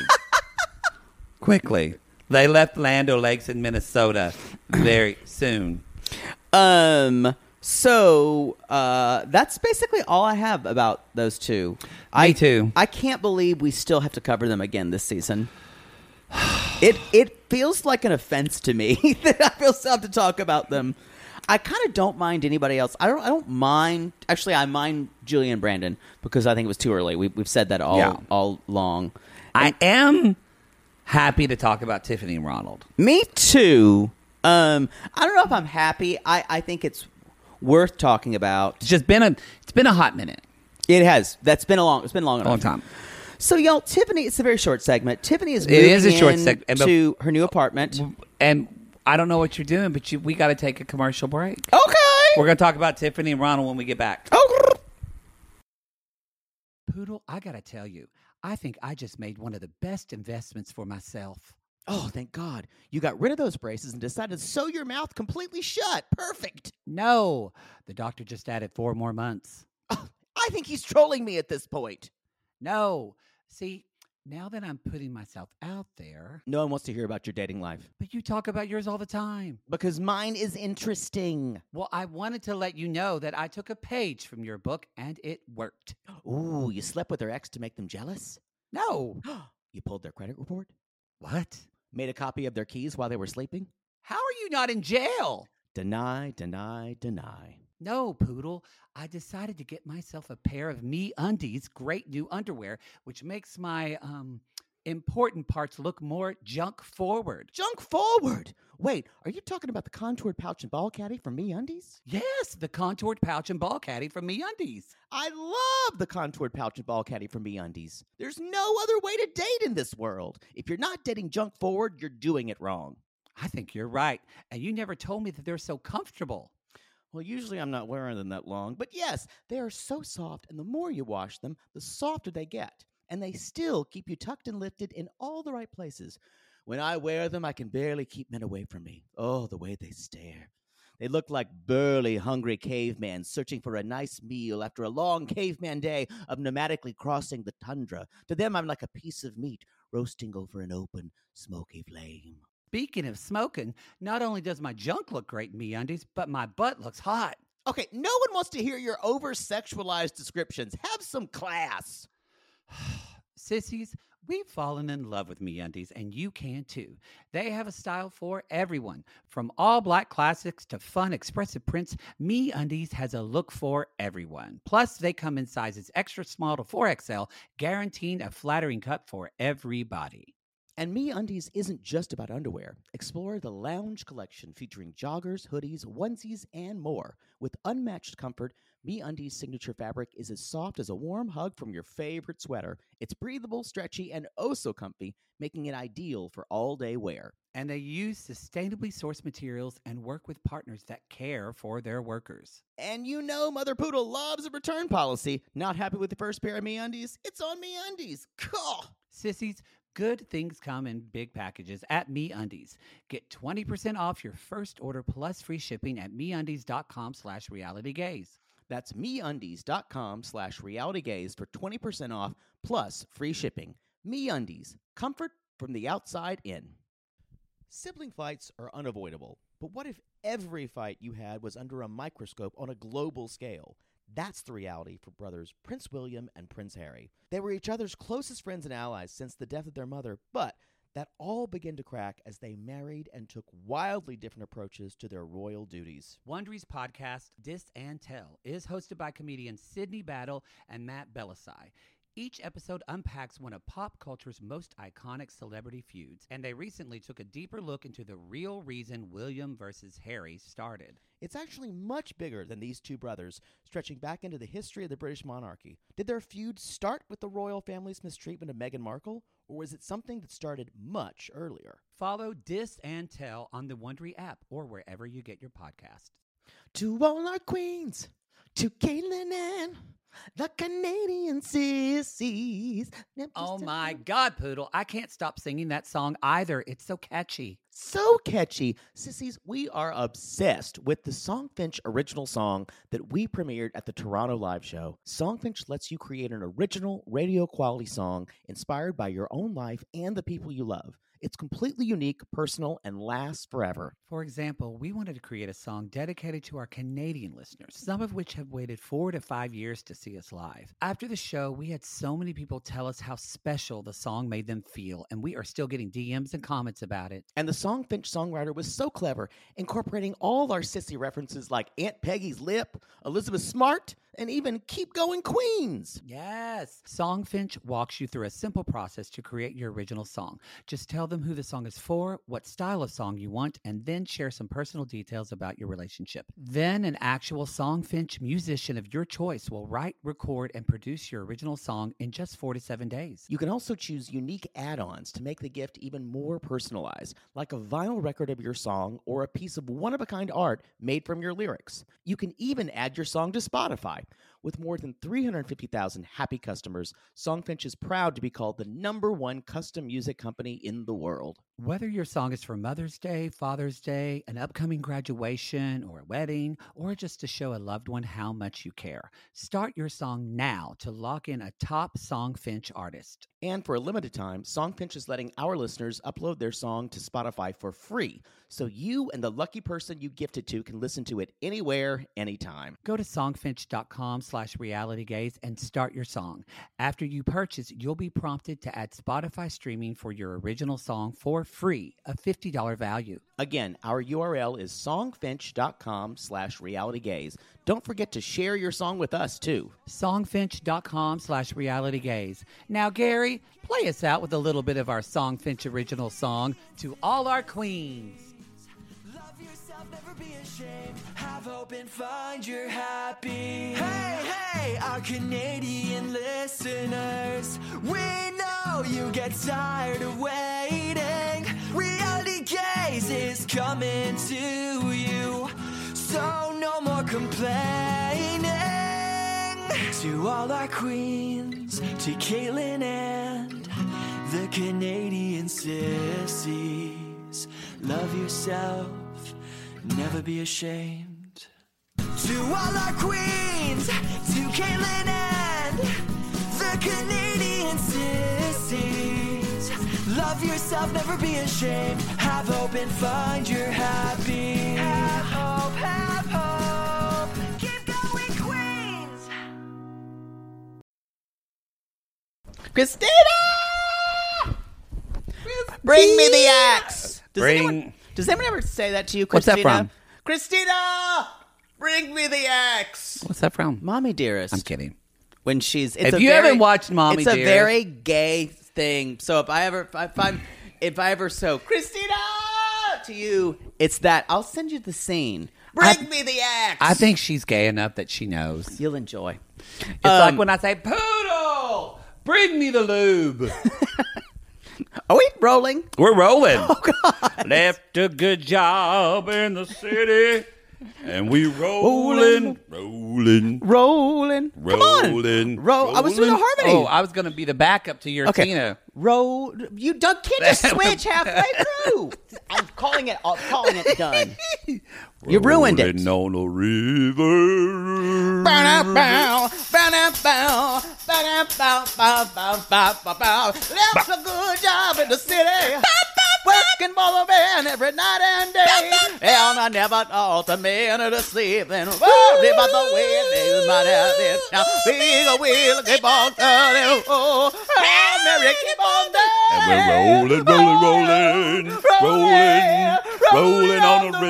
quickly. They left Land O'Lakes in Minnesota very soon. Um. So uh, that's basically all I have about those two. I, too. I can't believe we still have to cover them again this season. It it feels like an offense to me that I feel still have to talk about them. I kind of don't mind anybody else. I don't. I don't mind. Actually, I mind Julie and Brandon because I think it was too early. We, we've said that all Yeah. all long. I am happy to talk about Tiffany and Ronald. Me too. Um, I don't know if I'm happy. I, I think it's worth talking about. It's just been a it's been a hot minute. It has. That's been a long. It's been long enough. Long time. So, y'all, Tiffany. It's a very short segment. Tiffany is It moving is a short in seg- and to her new apartment. And I don't know what you're doing, but you, we got to take a commercial break. Okay. We're going to talk about Tiffany and Ronald when we get back. Oh. Poodle, I got to tell you, I think I just made one of the best investments for myself. Oh, thank God. You got rid of those braces and decided to sew your mouth completely shut. Perfect. No, the doctor just added four more months. Oh, I think he's trolling me at this point. No. See, Now that I'm putting myself out there, No one wants to hear about your dating life. but you talk about yours all the time. Because mine is interesting. Well, I wanted to let you know that I took a page from your book and it worked. Ooh, you slept with their ex to make them jealous? No. You pulled their credit report? What? Made a copy of their keys while they were sleeping? How are you not in jail? Deny, deny, deny. No, Poodle. I decided to get myself a pair of Me Undies great new underwear, which makes my um important parts look more junk forward. Junk forward! Wait, are you talking about the contoured pouch and ball caddy from Me Undies? Yes, the contoured pouch and ball caddy from Me Undies. I love the contoured pouch and ball caddy from Me Undies. There's no other way to date in this world. If you're not dating junk forward, you're doing it wrong. I think you're right. And you never told me that they're so comfortable. Well, usually I'm not wearing them that long, but yes, they are so soft, and the more you wash them, the softer they get. And they still keep you tucked and lifted in all the right places. When I wear them, I can barely keep men away from me. Oh, the way they stare. They look like burly, hungry cavemen searching for a nice meal after a long caveman day of nomadically crossing the tundra. To them, I'm like a piece of meat roasting over an open, smoky flame. Speaking of smoking, not only does my junk look great in MeUndies, but my butt looks hot. Okay, no one wants to hear your over-sexualized descriptions. Have some class. Sissies, we've fallen in love with MeUndies, and you can too. They have a style for everyone. From all black classics to fun, expressive prints, MeUndies has a look for everyone. Plus, they come in sizes extra small to four X L, guaranteeing a flattering cut for everybody. And MeUndies isn't just about underwear. Explore the Lounge collection featuring joggers, hoodies, onesies, and more. With unmatched comfort, MeUndies' signature fabric is as soft as a warm hug from your favorite sweater. It's breathable, stretchy, and oh so comfy, making it ideal for all-day wear. And they use sustainably sourced materials and work with partners that care for their workers. And you know Mother Poodle loves a return policy. Not happy with the first pair of MeUndies? It's on MeUndies. Cool. Sissies, good things come in big packages at MeUndies. Get twenty percent off your first order plus free shipping at MeUndies.com slash realitygaze. That's MeUndies.com slash realitygaze for twenty percent off plus free shipping. MeUndies, comfort from the outside in. Sibling fights are unavoidable, but what if every fight you had was under a microscope on a global scale? That's the reality for brothers Prince William and Prince Harry. They were each other's closest friends and allies since the death of their mother, but that all began to crack as they married and took wildly different approaches to their royal duties. Wondery's podcast, Dis and Tell, is hosted by comedians Sydney Battle and Matt Belisai. Each episode unpacks one of pop culture's most iconic celebrity feuds, and they recently took a deeper look into the real reason William versus Harry started. It's actually much bigger than these two brothers, stretching back into the history of the British monarchy. Did their feud start with the royal family's mistreatment of Meghan Markle, or was it something that started much earlier? Follow Dis and Tell on the Wondery app or wherever you get your podcasts. To all our queens, to Caitlin and the Canadian sissies. Oh my God, Poodle, I can't stop singing that song either. It's so catchy. So catchy. Sissies, we are obsessed with the Songfinch original song that we premiered at the Toronto Live Show. Songfinch lets you create an original radio quality song inspired by your own life and the people you love. It's completely unique, personal, and lasts forever. For example, we wanted to create a song dedicated to our Canadian listeners, some of which have waited four to five years to see us live. After the show, we had so many people tell us how special the song made them feel, and we are still getting D Ms and comments about it. And the Songfinch songwriter was so clever, incorporating all our sissy references like Aunt Peggy's Lip, Elizabeth Smart, and even Keep Going Queens. Yes. Songfinch walks you through a simple process to create your original song. Just tell them who the song is for, what style of song you want, and then share some personal details about your relationship. Then an actual Songfinch musician of your choice will write, record, and produce your original song in just four to seven days. You can also choose unique add-ons to make the gift even more personalized, like a vinyl record of your song or a piece of one-of-a-kind art made from your lyrics. You can even add your song to Spotify. With more than three hundred fifty thousand happy customers, Songfinch is proud to be called the number one custom music company in the world. Whether your song is for Mother's Day, Father's Day, an upcoming graduation, or a wedding, or just to show a loved one how much you care, start your song now to lock in a top Songfinch artist. And for a limited time, Songfinch is letting our listeners upload their song to Spotify for free, so you and the lucky person you gifted to can listen to it anywhere, anytime. Go to songfinch.com slash realitygaze and start your song. After you purchase, you'll be prompted to add Spotify streaming for your original song for free, a fifty dollars value. Again, our U R L is songfinch.com slash realitygaze. Don't forget to share your song with us, too. Songfinch.com slash realitygaze. Now, Gary, play us out with a little bit of our Songfinch original song, To All Our Queens. Love yourself, never be ashamed. Have hope and find your happy. Hey, hey, our Canadian listeners. We know you get tired of waiting. Reality Gaze is coming to you. So no more complaining. To all our queens, to Caitlin and the Canadian sissies. Love yourself, never be ashamed. To all our queens, to Caitlin and the Canadian sissies. Love yourself, never be ashamed. Have hope and find your happy. Have hope, have hope. Keep going, Queens. Christina! Bring me the axe. Does Bring- anyone, does anyone ever say that to you, What's Christina? that from? Christina! Bring me the axe. What's that from? Mommy Dearest. I'm kidding. When she's... It's If a you very, haven't watched Mommy It's a Dearest- very gay thing. So if I ever... If I'm... If I ever so... Christina! To you, it's that. I'll send you the scene. Bring I- me the axe. I think she's gay enough that she knows. You'll enjoy. It's like when I say, Poodle, bring me the lube. Are we rolling? We're rolling. Oh, God. Left a good job in the city, and we rolling, rolling, Rolling. Come on. rolling. Roll. I was doing a rolling. harmony. Oh, I was going to be the backup to your Okay. Tina. Roll. You don't, can't just switch halfway through. I'm calling it. I'm calling it done. You ruined it. Rolling on a river. Bow, bow, bow, bow, bow, bow, bow, bow, bow, bow, bow. Left a good job in the city. Working for the man every night and day. And I never thought the man to sleep and worry about the way they might have it. Now we will keep on turning. Oh, and Mary keep on And we're turning. rolling, rolling, rolling, rolling, rolling on the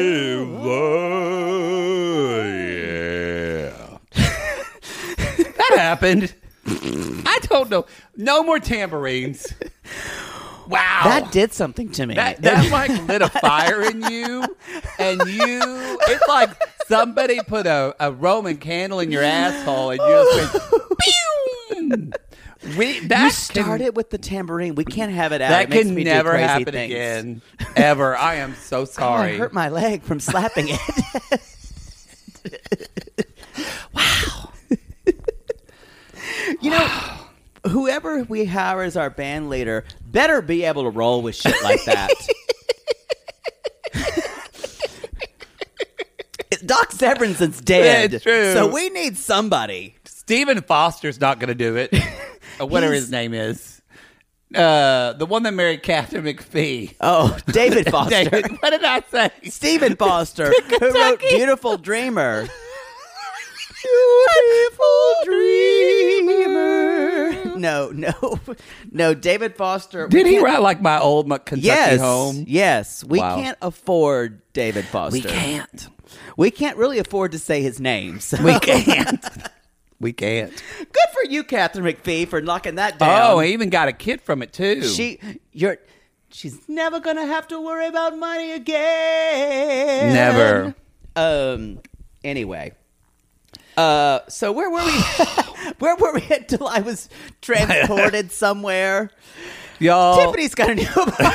river. Yeah. That happened. I don't know. No more tambourines. Wow. That did something to me. That, that like lit a fire in you, and you, it's like somebody put a, a Roman candle in your asshole, and you just went, pew! We, that You started can, with the tambourine. We can't have it out. that It makes can me do never crazy happen things. again, ever. I am so Oh, I sorry. hurt my leg from slapping it. Wow. You know, whoever we hire as our band leader better be able to roll with shit like that. Doc Severinsen's dead. That's true. So we need somebody. Stephen Foster's not going to do it, or whatever He's- his name is. Uh, the one that married Catherine McPhee. Oh, David Foster. David, what did I say? Stephen Foster, who wrote Beautiful Dreamer. Beautiful Dreamer. No, no, no. David Foster. Did we he can't- write like My Old Kentucky Yes, Home? yes. We Wow. can't afford David Foster. We can't. We can't really afford to say his name. So. We can't. We can't. Good for you, Catherine McPhee, for knocking that down. Oh, he even got a kid from it too. she, you're. She's never gonna have to worry about money again. Never. Um. Anyway. Uh. So where were we? Where were we until I was transported somewhere? Y'all. Tiffany's got a new apartment.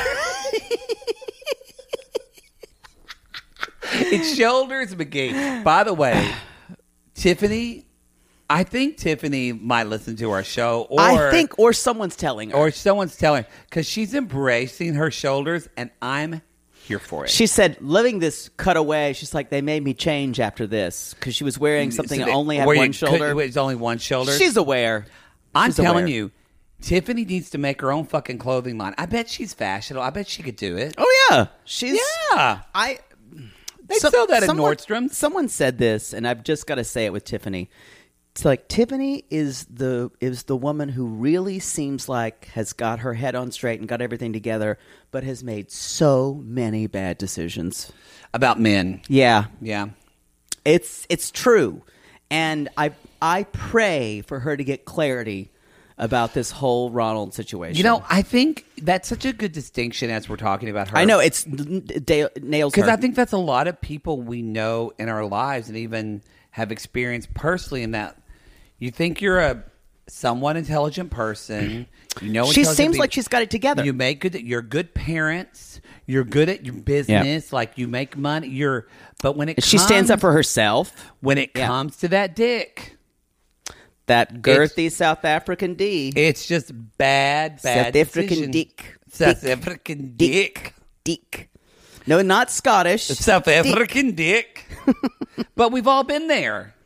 It's Shoulders McGee. By the way, Tiffany I think Tiffany might listen to our show, or I think, or someone's telling her, or someone's telling, because she's embracing her shoulders, and I'm here for it. She said, living this cutaway, she's like, they made me change after this because she was wearing something So that they- only had where you one could- shoulder. It's only one shoulder. She's aware. I'm She's telling aware. you, Tiffany needs to make her own fucking clothing line. I bet she's fashionable. I bet she could do it. Oh yeah, she's Yeah. I. They sell that at someone- Nordstrom's. Someone said this, and I've just got to say it with Tiffany. It's like Tiffany is the is the woman who really seems like has got her head on straight and got everything together, but has made so many bad decisions. About men. Yeah, Yeah. it's it's true, and I I pray for her to get clarity about this whole Ronald situation. You know, I think that's such a good distinction as we're talking about her. I know it's da- nails Because her. I think that's a lot of people we know in our lives and even have experienced personally in that you think you're a somewhat intelligent person. You know, she intelligent seems people. like she's got it together. You make good. You're good parents. You're good at your business. Like you make money. You're. But when it she comes, stands up for herself. when it Yeah. comes to that dick, That girthy South African D. it's just bad, bad South African decision. dick. South Dick. African dick. Dick. No, not Scottish. South African dick. But we've all been there.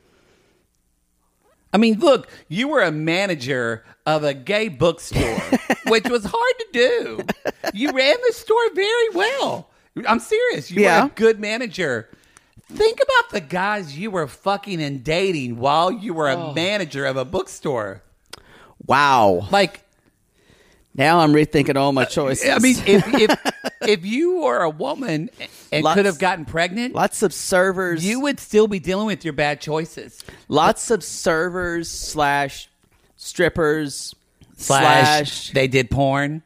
I mean, look, you were a manager of a gay bookstore, which was hard to do. You ran the store very well. I'm serious. You Yeah. were a good manager. Think about the guys you were fucking and dating while you were a manager of a bookstore. Wow. Like, Now I'm rethinking all my choices. I mean, if if, if you were a woman and Lots- could have gotten pregnant, lots of servers. you would still be dealing with your bad choices. Lots of servers slash strippers Slash, slash, they did porn.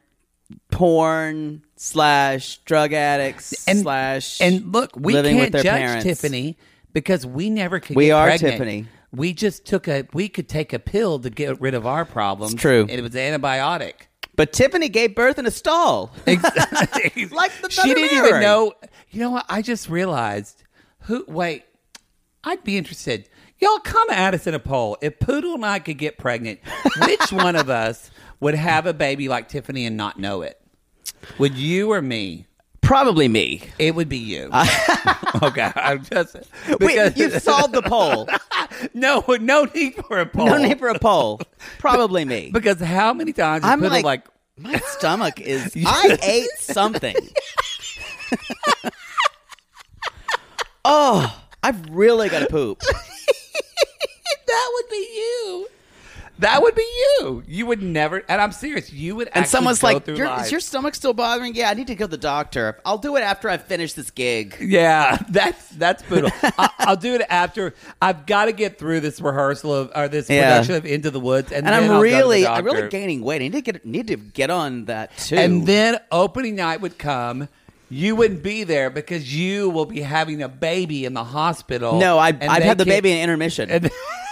porn slash drug addicts And, slash and look, we living can't with their judge parents. Tiffany because we never could We get are pregnant. Tiffany. We just took a, we could take a pill to get rid of our problems. It's true. And it was antibiotic. But Tiffany gave birth in a stall. Exactly. Like the She Mother didn't Mary. even know. You know what? I just realized. Who? Wait. I'd be interested. Y'all come at us in a poll. If Poodle and I could get pregnant, which one of us would have a baby like Tiffany and not know it? Would you or me? Probably me. It would be you. Okay. I'm just. Wait, because- you've solved the poll. No, no need for a poll. No need for a poll. Probably me. Because how many times I'm you put like, it like my stomach is. I ate something. Oh, I've really got to poop. that would be you. That would be you. You would never, and I'm serious. You would, And actually someone's go like, through your, life. "Is your stomach still bothering?" Yeah, I need to go to the doctor. I'll do it after I finish this gig. Yeah, that's that's Poodle. I, I'll do it after. I've got to get through this rehearsal of or this Yeah. production of Into the Woods, and, And then I'm I'll really, go to the I'm really doctor. gaining weight. I need to get need to get on that too. And then opening night would come. You wouldn't be there because you will be having a baby in the hospital. no, I'd, and I'd they have the can't- baby in intermission. and-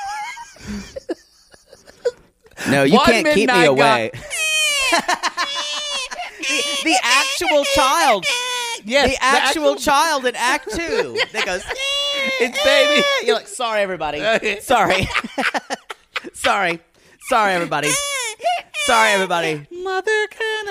no, you One can't keep me midnight away. the, the actual child. Yes, the actual child in Act Two that goes, It's baby. You're like, sorry, everybody. Sorry. Sorry. Sorry, everybody. Sorry, everybody. Mother, can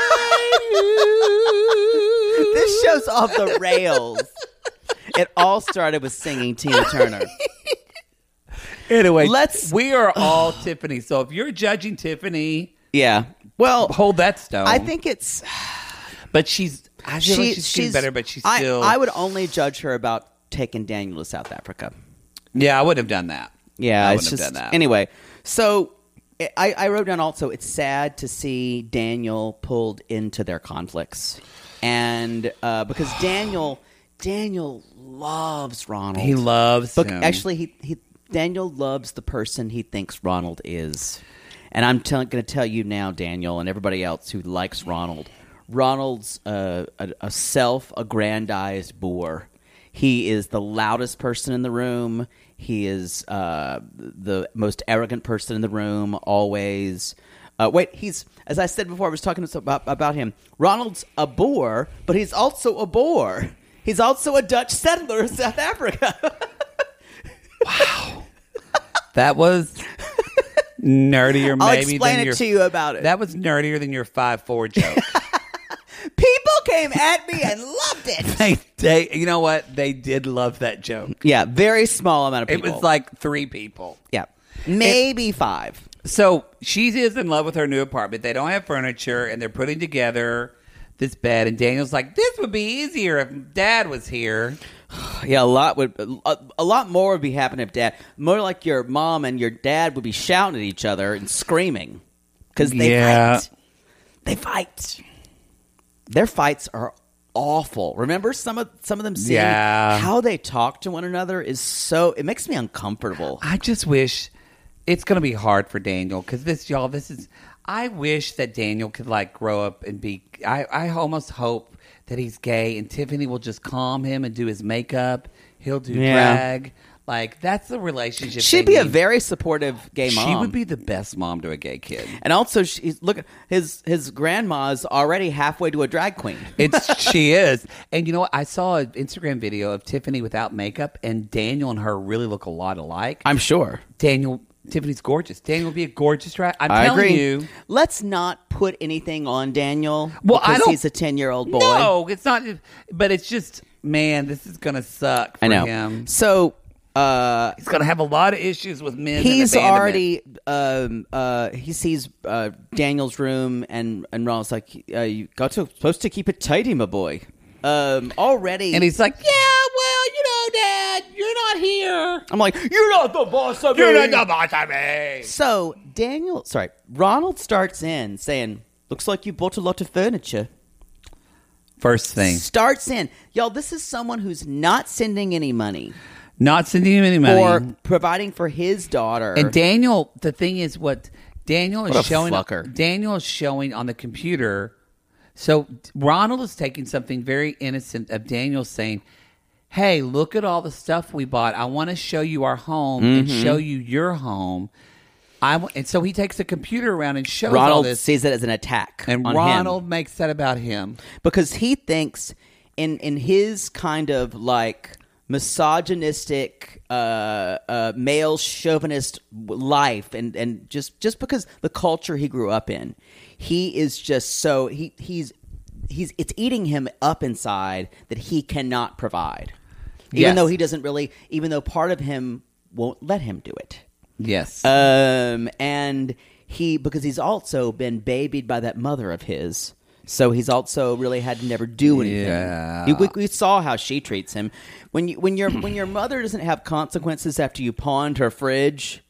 I cry you? This show's off the rails. It all started with singing Tina Turner. Anyway, Let's- We are all Tiffany. So if you're judging Tiffany, Yeah. Well, hold that stone. I think it's but she's. I feel like she's, getting better, but she's I, still. I would only judge her about taking Daniel to South Africa. Yeah, I would have done that. Yeah, I it's wouldn't just have done that. anyway. So I, I wrote down also. It's sad to see Daniel pulled into their conflicts, and uh, because Daniel Daniel loves Ronald. He loves But him. actually, he, he Daniel loves the person he thinks Ronald is, and I'm tell, going to tell you now, Daniel, and everybody else who likes Ronald. Ronald's uh, a, a self-aggrandized bore. He is the loudest person in the room. He is uh, the most arrogant person in the room, always. Uh, wait, he's, as I said before, I was talking about, about him. Ronald's a boor, but he's also a bore. He's also a Dutch settler in South Africa. That was nerdier, I'll maybe explain than it your, to you about it. That was nerdier than your five four joke. People came at me and loved it. they, they, you know what? They did love that joke. Yeah, very small amount of It people. was like three people. yeah, maybe five. So she is in love with her new apartment. They don't have furniture, and they're putting together this bed. And Daniel's like, "This would be easier if Dad was here." Yeah, a lot would a, a lot more would be happening if Dad. More like your mom and your dad would be shouting at each other and screaming because they Yeah. fight. They fight. Their fights are awful. Remember some of some of them seeing Yeah. how they talk to one another is so it makes me uncomfortable. I just wish it's going to be hard for Daniel because this, y'all, this is. I wish that Daniel could like grow up and be. I, I almost hope that he's gay and Tiffany will just calm him and do his makeup. He'll do Yeah. drag. Like that's the relationship. She'd they be a need. very supportive gay mom. She would be the best mom to a gay kid. and also she's look his his grandma's already halfway to a drag queen. It's she is, and you know what? I saw an Instagram video of Tiffany without makeup, and Daniel and her really look a lot alike. I'm sure. Daniel, Tiffany's gorgeous. Daniel would be a gorgeous drag. I'm I telling agree. you. Let's not put anything on Daniel Well, because I don't- he's a ten-year-old boy. No, it's not. But it's just, man, this is gonna suck for I know. him. So uh, He's gonna have a lot of issues with men. he's and abandonment. already um, uh, he sees uh, Daniel's room and and Ronald's like, uh, you got to supposed to keep it tidy, my boy. Um, already, and he's like, yeah, well, you know, Dad, you're not here. I'm like, you're not the boss of You're me. not the boss of me. So Daniel, sorry, Ronald starts in saying, "Looks like you bought a lot of furniture." First thing, Starts in, y'all. This is someone who's not sending any money not sending him any money. or providing for his daughter. And Daniel, the thing is, what Daniel is What a showing, fucker. Daniel is showing on the computer. So Ronald is taking something very innocent of Daniel saying, "Hey, look at all the stuff we bought. I want to show you our home and Mm-hmm. show you your home." I w- and so he takes the computer around and shows all Ronald this, sees it as an attack, and on Ronald him. makes that about him. Because he thinks in in his kind of like misogynistic uh, uh, male chauvinist life, and and just just because the culture he grew up in, he is just so he he's he's it's eating him up inside that he cannot provide, even Yes. though he doesn't really, even though part of him won't let him do it. Yes. Um, and he, because he's also been babied by that mother of his, so he's also really had to never do anything. Yeah. You- we, we saw how she treats him. When you, when your when your mother doesn't have consequences after you pawned her fridge.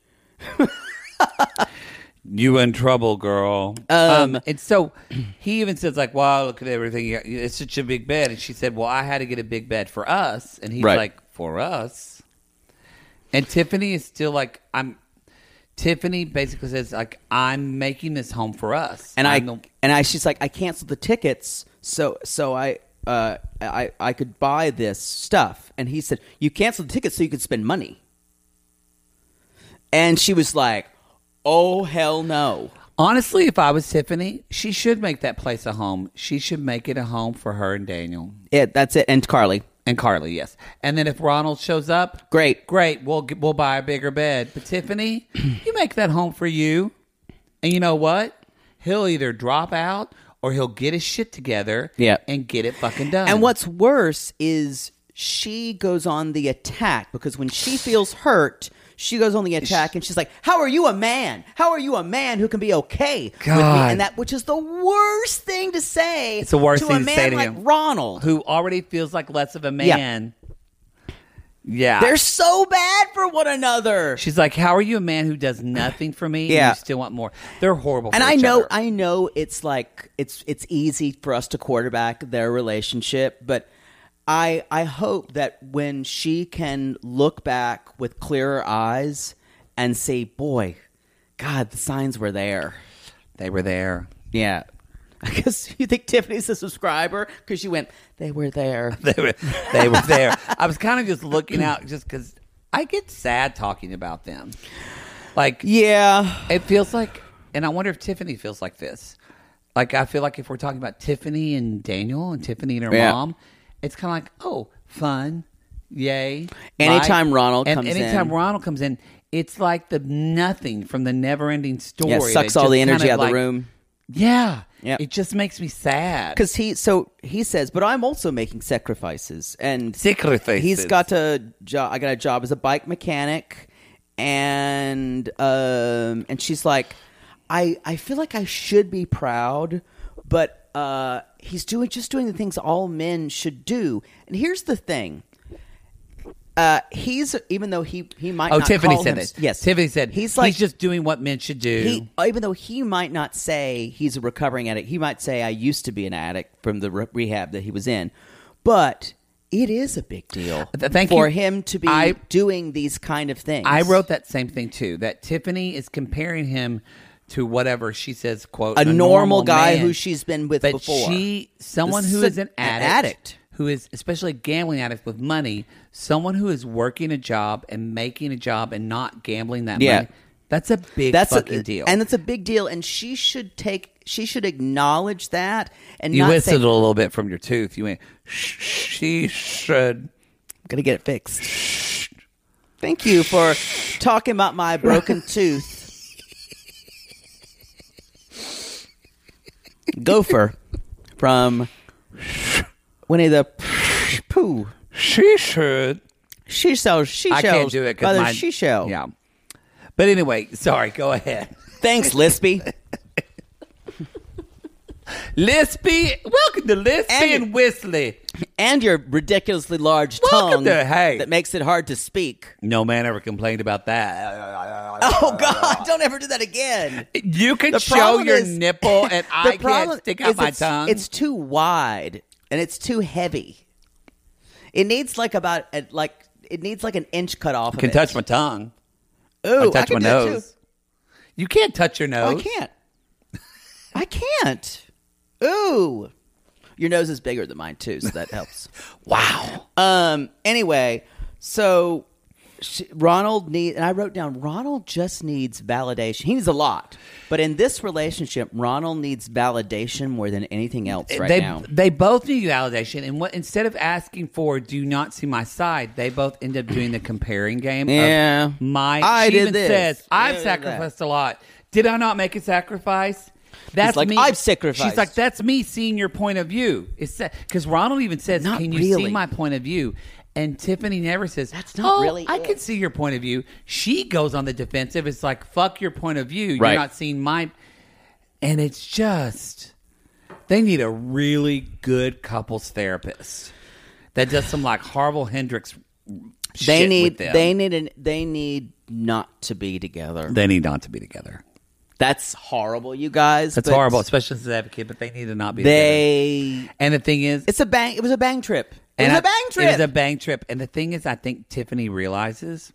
You in trouble, girl. Um, and so he even says, like, wow, look at everything. You- It's such a big bed. And she said, well, I had to get a big bed for us. And he's Right. like, for us? And Tiffany is still like, I'm. Tiffany basically says, like, I'm making this home for us. And I I'm the- and I she's like, I canceled the tickets, so so I uh I I could buy this stuff. And he said, you canceled the tickets so you could spend money. And she was like, oh hell no. honestly, if I was Tiffany, she should make that place a home. She should make it a home for her and Daniel. Yeah, that's it. And Carly. And Carly, yes. And then if Ronald shows up, Great. great. We'll g- we'll buy a bigger bed. But Tiffany, you make that home for you. And you know what? He'll either drop out or he'll get his shit together Yeah. and get it fucking done. And what's worse is she goes on the attack because when she feels hurt, she goes on the attack and she's like, "How are you a man? How are you a man who can be okay with me?" God. And that, which is the worst thing to say. It's the worst to thing a to man say to like him. Ronald. who already feels like less of a man. Yeah. They're so bad for one another. She's like, how are you a man who does nothing for me Yeah. and you still want more? They're horrible for And I each know, other. I know, it's like it's it's easy for us to quarterback their relationship, but I I hope that when she can look back with clearer eyes and say, "Boy, God, the signs were there." They were there. Yeah, I guess you think Tiffany's a subscriber because she went, "They were there." They were, they were there. I was kind of just looking out just because I get sad talking about them. Like, Yeah, it feels like, and I wonder if Tiffany feels like this. Like, I feel like if we're talking about Tiffany and Daniel and Tiffany and her Yeah. mom, it's kind of like, oh, fun, yay. Anytime light. Ronald and comes anytime in. Ronald comes in, it's like the nothing from the never-ending story. Yeah, sucks that all just the energy kind out of like, the room. Yeah. Yep. It just makes me sad. Because he, so he says, but I'm also making sacrifices, and Sacrifices. he's got a job. I got a job as a bike mechanic, and um, and she's like, I, I feel like I should be proud, but uh, he's doing just doing the things all men should do. And here's the thing. Uh, he's even though he he might Oh, not Tiffany call said him, this. Yes, Tiffany said he's like he's just doing what men should do. he, even though he might not say he's a recovering addict, he might say I used to be an addict from the re- rehab that he was in, but it is a big deal Th- thank for you. him to be I- doing these kind of things. I wrote that same thing too. That Tiffany is comparing him to whatever she says, quote, a, a normal, guy man. who she's been with But before. she, someone This who is is a- an an addict, addict. who is especially a gambling addict with money, someone who is working a job and making a job and not gambling that Yeah. money. That's a big That's fucking a, deal. and it's a big deal. And she should take, she should acknowledge that and you not whistled say, a little bit from your tooth. You went, "Shh, she should. I'm gonna get it fixed. Thank you for talking about my broken tooth. Gopher from Winnie the Pooh. She should. She sells she I shells can't do it by because the my she shell. Yeah. But anyway, sorry. Go ahead. Thanks, Lispy. Lispy, welcome to Lispy And- and, Whistly. And your ridiculously large Welcome tongue to- hey. that makes it hard to speak. No man ever complained about that. Oh God! Don't ever do that again. You can The show problem your is- nipple, and The I can't problem stick out is my it's, tongue. It's too wide and it's too heavy. It needs like about a, like it needs like an inch cut off. I can of it. touch my tongue. Ooh, I touch can my do that, too. nose. You can't touch your Oh, nose. I can't. I can't. Ooh, your nose is bigger than mine too, so that helps. Wow. Um. Anyway, so she, Ronald need, and I wrote down Ronald just needs validation. He needs a lot, but in this relationship, Ronald needs validation more than anything else right they now. they both need validation, and what instead of asking for "Do you not see my side," they both end up doing the comparing game. of Yeah. my. I she did even this. says, I "I've did sacrificed a lot. Did I not make a sacrifice?" That's like, me. "I've sacrificed." She's like, "That's me seeing your point of view." It's because Ronald even says, Not "Can you really. see my point of view?" And Tiffany never says, That's not "Oh, really I it." can see your point of view." She goes on the defensive. It's like, "Fuck your point of view. Right. You're not seeing my." And it's just, they need a really good couples therapist that does some like Harville Hendrix. Shit They need. with them. They need. An, they need not to be together. They need not to be together. That's horrible, you guys. That's but horrible, especially as an advocate. But they need to not be together. They. And the thing is, It's a bang. It was a bang trip. It and was I- a bang trip. It was a bang trip. And the thing is, I think Tiffany realizes,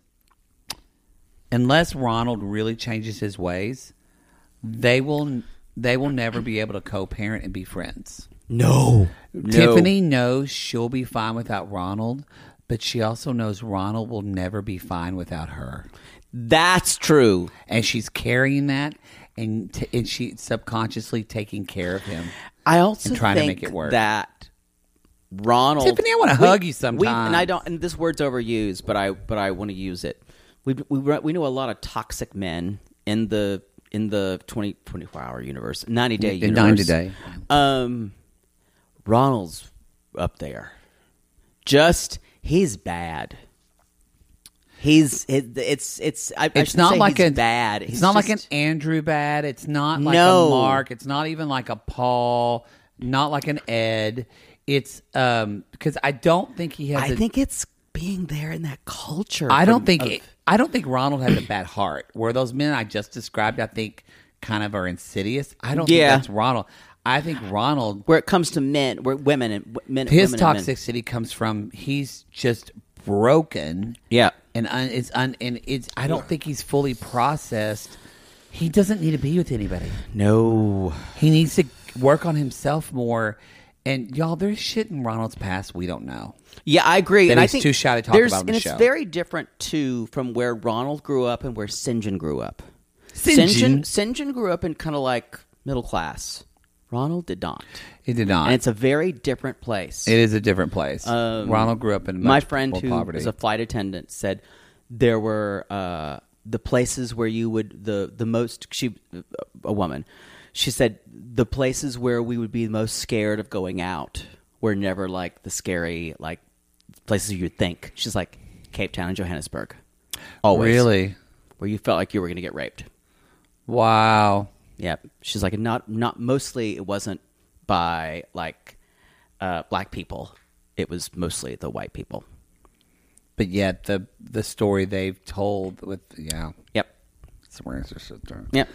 unless Ronald really changes his ways, they will they will never be able to co-parent and be friends. no. Tiffany knows she'll be fine without Ronald, but she also knows Ronald will never be fine without her. That's true. And she's carrying that, and t- and she's subconsciously taking care of him. I also And trying to think make it work. that Ronald. Tiffany, I wanna we- hug you we- sometimes. and I don't. And this word's overused, but I but I want to use it. We we we know a lot of toxic men in the in the twenty, twenty-four hour universe, ninety day The universe. ninety day. Um, Ronald's up there. Just he's bad. He's it, it's it's I, I It's should not say like he's a bad. It's He's not like an just- Andrew bad. It's not like No. a Mark. It's not even like a Paul. Not like an Ed. It's um because I don't think he has. I a, think it's being there in that culture. I don't from- think of- it, I don't think Ronald has a bad heart. Where those men I just described, I think, kind of are insidious. I don't Yeah. think that's Ronald. I think Ronald, where it comes to men, where women and w- men, his women and men. toxicity comes from he's just broken. Yeah. and un, it's un, and it's. I don't think he's fully processed. He doesn't need to be with anybody. No. He needs to work on himself more. And y'all, there's shit in Ronald's past we don't know. Yeah, I agree. That and I he's think too shy to talk there's- about on the and show. it's very different too from where Ronald grew up and where St. John grew up. St. St. John? John, Saint John grew up in kind of like middle class. Ronald did not, He did not. and it's a very different place. It is a different place. Um, Ronald grew up in much my friend more who poverty. is a flight attendant said there were uh, the places where you would the the most she a woman. She said the places where we would be most scared of going out were never like the scary like places you'd think. She's like Cape Town and Johannesburg. Always. Really? Where you felt like you were going to get raped. Wow. Yeah. She's like, not, not mostly it wasn't by like uh, black people. It was mostly the white people. But yet the the story they've told with, yeah. Yep. Yep.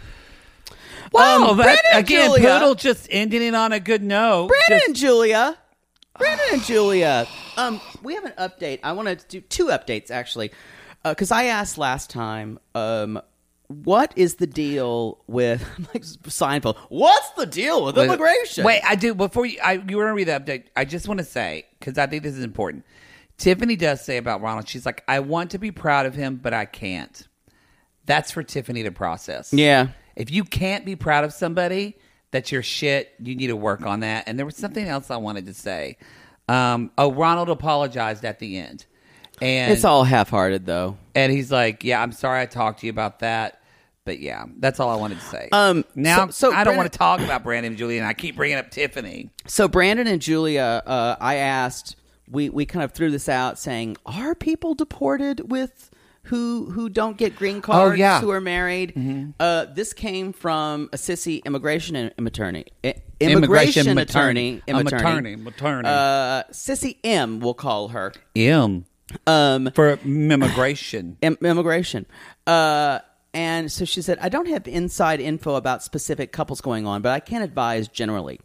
Wow. Um, that, Brandon and again, Julia. Poodle just ending it on a good note. Brandon Just- and Julia. Brandon and Julia. Um, we have an update. I want to do two updates, actually. Because I asked last time, um, what is the deal with like Seinfeld? What's the deal with immigration? Wait, I do. Before you, I, you want to read the update, I just want to say, because I think this is important. Tiffany does say about Ronald, she's like, I want to be proud of him, but I can't. That's for Tiffany to process. Yeah. If you can't be proud of somebody, that's your shit. You need to work on that. And there was something else I wanted to say. Um, oh, Ronald apologized at the end. And It's all half-hearted, though. And he's like, yeah, I'm sorry I talked to you about that. But yeah, that's all I wanted to say. Um, now, so- so I don't Brandon- want to talk about Brandon and Julia, and I keep bringing up Tiffany. So Brandon and Julia, uh, I asked, we, we kind of threw this out saying, are people deported with who who don't get green cards, yeah. who are married? Mm-hmm. Uh, this came from a sissy immigration im- attorney. I- Immigration immigration maternity. attorney. A maternity, maternity. Uh, Sissy M, we'll call her. M. Um, For immigration. im- immigration. Uh, and so she said, I don't have inside info about specific couples going on, but I can advise generally.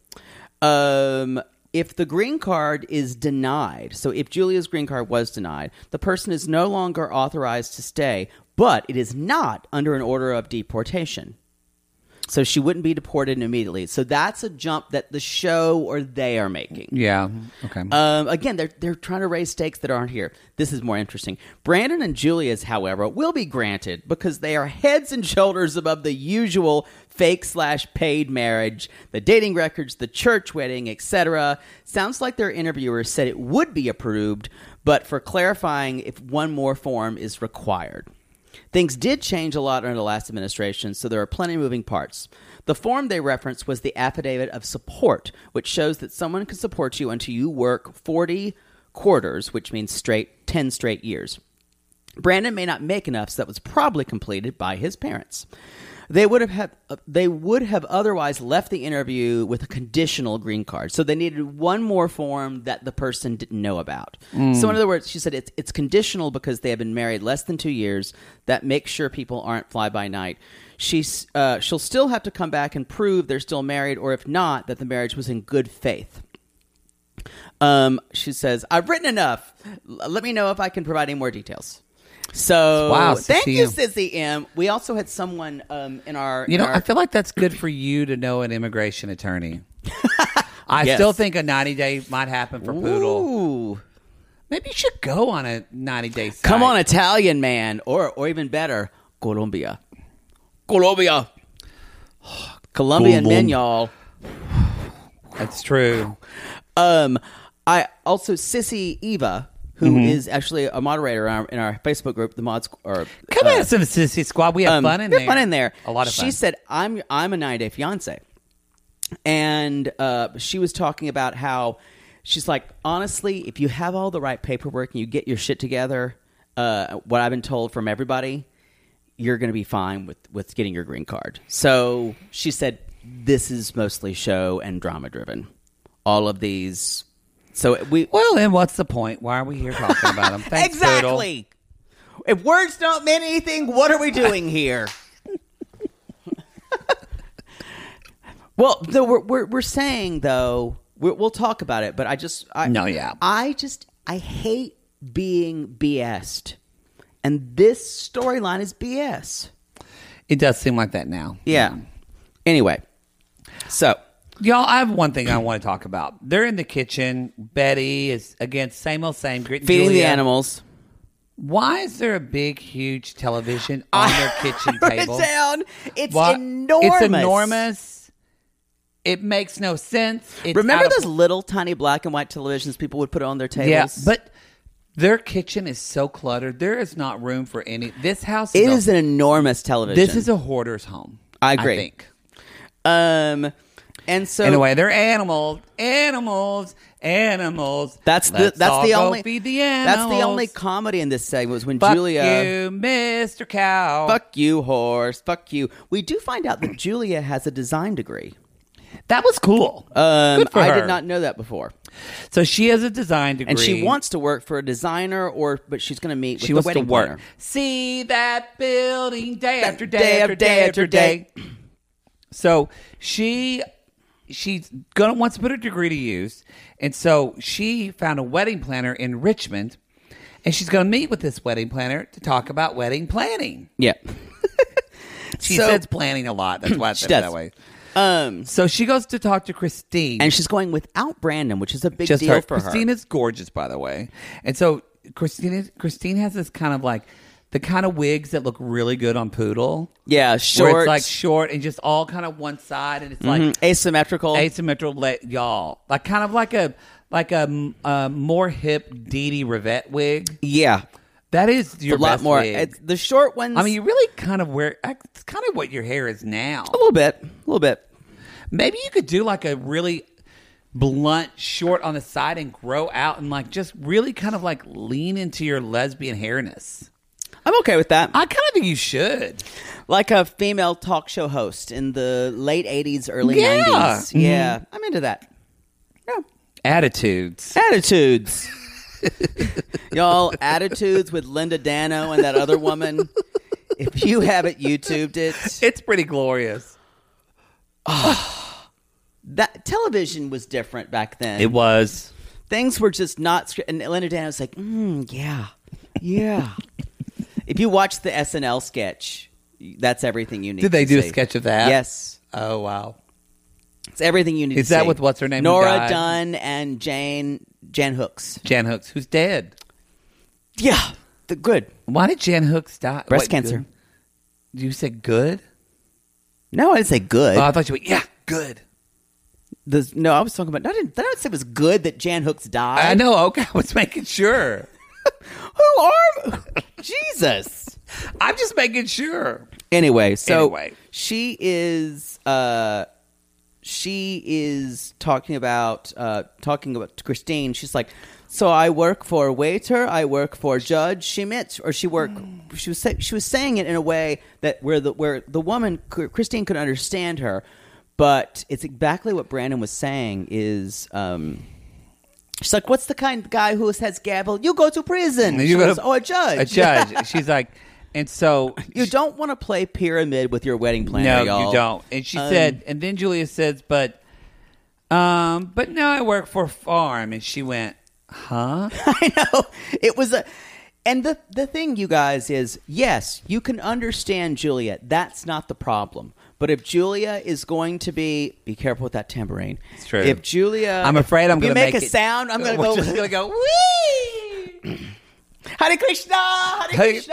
Um, if the green card is denied, so if Julia's green card was denied, the person is no longer authorized to stay, but it is not under an order of deportation. So she wouldn't be deported immediately. So that's a jump that the show or they are making. Yeah. Okay. Um, again, they're they're trying to raise stakes that aren't here. This is more interesting. Brandon and Julia's, however, will be granted because they are heads and shoulders above the usual fake slash paid marriage, the dating records, the church wedding, et cetera. Sounds like their interviewer said it would be approved, but for clarifying if one more form is required. Things did change a lot under the last administration, so there are plenty of moving parts. The form they referenced was the affidavit of support, which shows that someone can support you until you work forty quarters, which means straight ten straight years. Brandon may not make enough, so that was probably completed by his parents. They would have, have uh, they would have otherwise left the interview with a conditional green card. So they needed one more form that the person didn't know about. Mm. So in other words, she said it's it's conditional because they have been married less than two years. That makes sure people aren't fly by night. She's uh, she'll still have to come back and prove they're still married, or if not, that the marriage was in good faith. Um, she says, "I've written enough. L- let me know if I can provide any more details." So wow, thank Sissy you, M. Sissy M. We also had someone um, in our... You know, in our, I feel like that's good for you to know an immigration attorney. I Yes. still think a ninety-day might happen for Poodle. Ooh. Maybe you should go on a ninety-day site. Come on, Italian man. Or or even better, Colombia. Colombia. Colombian Colom- men, y'all. That's true. Um, I also, Sissy Eva, who Mm-hmm. is actually a moderator in our, in our Facebook group, the Mods... Or, Come uh, on, some Sissy Squad. We have Um, fun in we have there. fun in there. A lot of fun. She said, "I'm I'm a ninety day fiance," and uh, she was talking about how she's like, honestly, if you have all the right paperwork and you get your shit together, uh, what I've been told from everybody, you're going to be fine with with getting your green card. So she said, this is mostly show and drama driven. All of these. So we Well, then what's the point? Why are we here talking about them? Thanks, exactly. If words don't mean anything, what are we doing here? Well, though we're, we're we're saying though we're, we'll talk about it, but I just I, No, yeah. I just I hate being B S'd, and this storyline is B S. It does seem like that now. Yeah. Anyway, so Y'all, I have one thing I want to talk about. They're in the kitchen. Betty is, again, same old same. Grit and feeding Julia. the animals. Why is there a big, huge television on their kitchen Wrote table? it down. It's What? enormous. It's enormous. It makes no sense. It's Remember out of- those little tiny black and white televisions people would put on their tables? Yeah, but Their kitchen is so cluttered. There is not room for any. This house It is, is a, an enormous television. This is a hoarder's home. I agree. I think. Um, and so Anyway, they're animals, animals, animals. That's the Let's that's all the go only feed the that's the animals. only comedy in this segment was when Fuck Julia. you, Mister Cow. Fuck you, horse. Fuck you. We do find out that Julia has a design degree. That was cool. Um, Good for I her. did not know that before. So she has a design degree, And she wants to work for a designer, or but she's going to meet with She the wants to wedding work. planner. See that building day after day, day after after day day after after day. day. So she she's gonna wants to put her degree to use, and so she found a wedding planner in Richmond, and she's gonna meet with this wedding planner to talk about wedding planning. Yeah. She So- says planning a lot. That's why I She said it does. that way. Um, So she goes to talk to Christine, and she's going without Brandon, which is a big just deal her. for Christine her. is gorgeous, by the way, and so Christine Christine has this kind of like the kind of wigs that look really good on Poodle. Yeah, Where short, it's like short and just all kind of one side, and it's like mhm, asymmetrical. asymmetrical, le- y'all. Like kind of like a like a, a more hip Dee Dee Rivette wig. yeah, That is your a lot best more. wig. It's, the short ones. I mean, you really kind of wear. It's kind of what your hair is now. a little bit, a little bit. Maybe you could do like a really blunt, short on the side and grow out and like just really kind of like lean into your lesbian hairness. I'm okay with that. I kind of think you should. Like a female talk show host in the late eighties, early Yeah. nineties. Mhm. Yeah, I'm into that. Yeah. Attitudes. Attitudes. Y'all, Attitudes with Linda Dano and that other woman. If you haven't YouTubed it, It's pretty glorious. that television was different back then. It was. Things were just not scripted. And Linda Dano was like, mm, yeah, yeah. If you watch the S N L sketch, that's everything you need Did they to do a see. sketch of that? Yes. Oh, wow. It's everything you need Is to see. that with what's her name who Nora died? Dunn and Jane Jan Hooks. Jan Hooks, who's dead. Yeah, the good. Why did Jan Hooks die? Breast What, cancer. good? You said good? No, I didn't say good. Oh, I thought you went, yeah, good. The- no, I was talking about. I didn't. I didn't say it was good that Jan Hooks died. I know. Okay, I was making sure. Who are Jesus? I'm just making sure. Anyway, so Anyway. she is. Uh, she is talking about uh, talking about to Christine. She's like, so I work for a waiter. I work for Judge Schmidt, or she work. She was say, she was saying it in a way that where the where the woman Christine could understand her, but it's exactly what Brandon was saying. Is um, she's like, what's the kind of guy who says gavel? You go to prison. You She go goes, to- oh, a judge. A judge. She's like, and so You don't want to play pyramid with your wedding planner, no, y'all. you don't. And she Um, said, and then Julia says, but, um, but no, I work for a farm. And she went, huh? I know. It was a and the the thing, you guys, is yes, you can understand Julia. That's not the problem. But if Julia is going to be be careful with that tambourine. It's true. If Julia I'm afraid I'm if you going to make, make a it- sound, I'm gonna We're go just gonna go, wee! Hare Krishna, Hare Hare Krishna.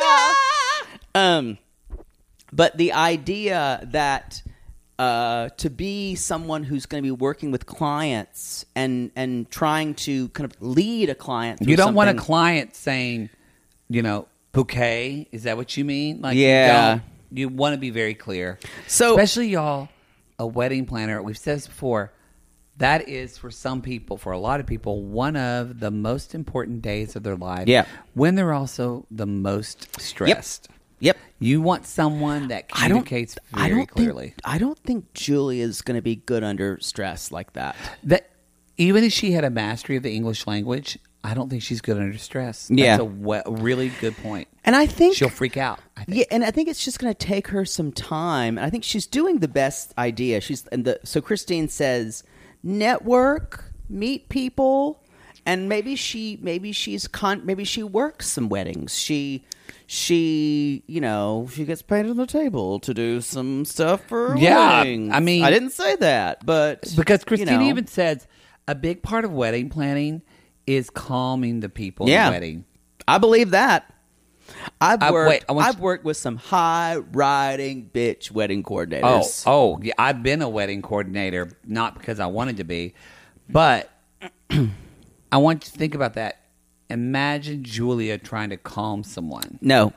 Um, but the idea that uh, to be someone who's going to be working with clients and and trying to kind of lead a client, through You don't want a something- client saying, you know, bouquet. Is that what you mean? Like, Yeah. You, don't- you want to be very clear. So- especially y'all, a wedding planner. We've said this before. That is for some people, for a lot of people, one of the most important days of their life. Yeah. When they're also the most stressed. Yep. You want someone that I don't. communicates I very don't clearly. Think, I don't think Julia's going to be good under stress like that. That even if she had a mastery of the English language, I don't think she's good under stress. That's Yeah. a we- really good point. And I think She'll freak out. I think. Yeah, and I think it's just going to take her some time. And I think she's doing the best idea. She's and the so Christine says, network, meet people, and maybe she maybe she's con maybe she works some weddings. She she you know she gets paid on the table to do some stuff for Yeah, weddings. I mean- I didn't say that, but Because you Christina know. even says a big part of wedding planning is calming the people Yeah. in the wedding. I believe that. I've I- worked. wait, I want I've you- worked with some high riding bitch wedding Oh, coordinators. oh, yeah, I've been a wedding coordinator, not because I wanted to be, but I want you to think about that. imagine Julia trying to calm someone. No.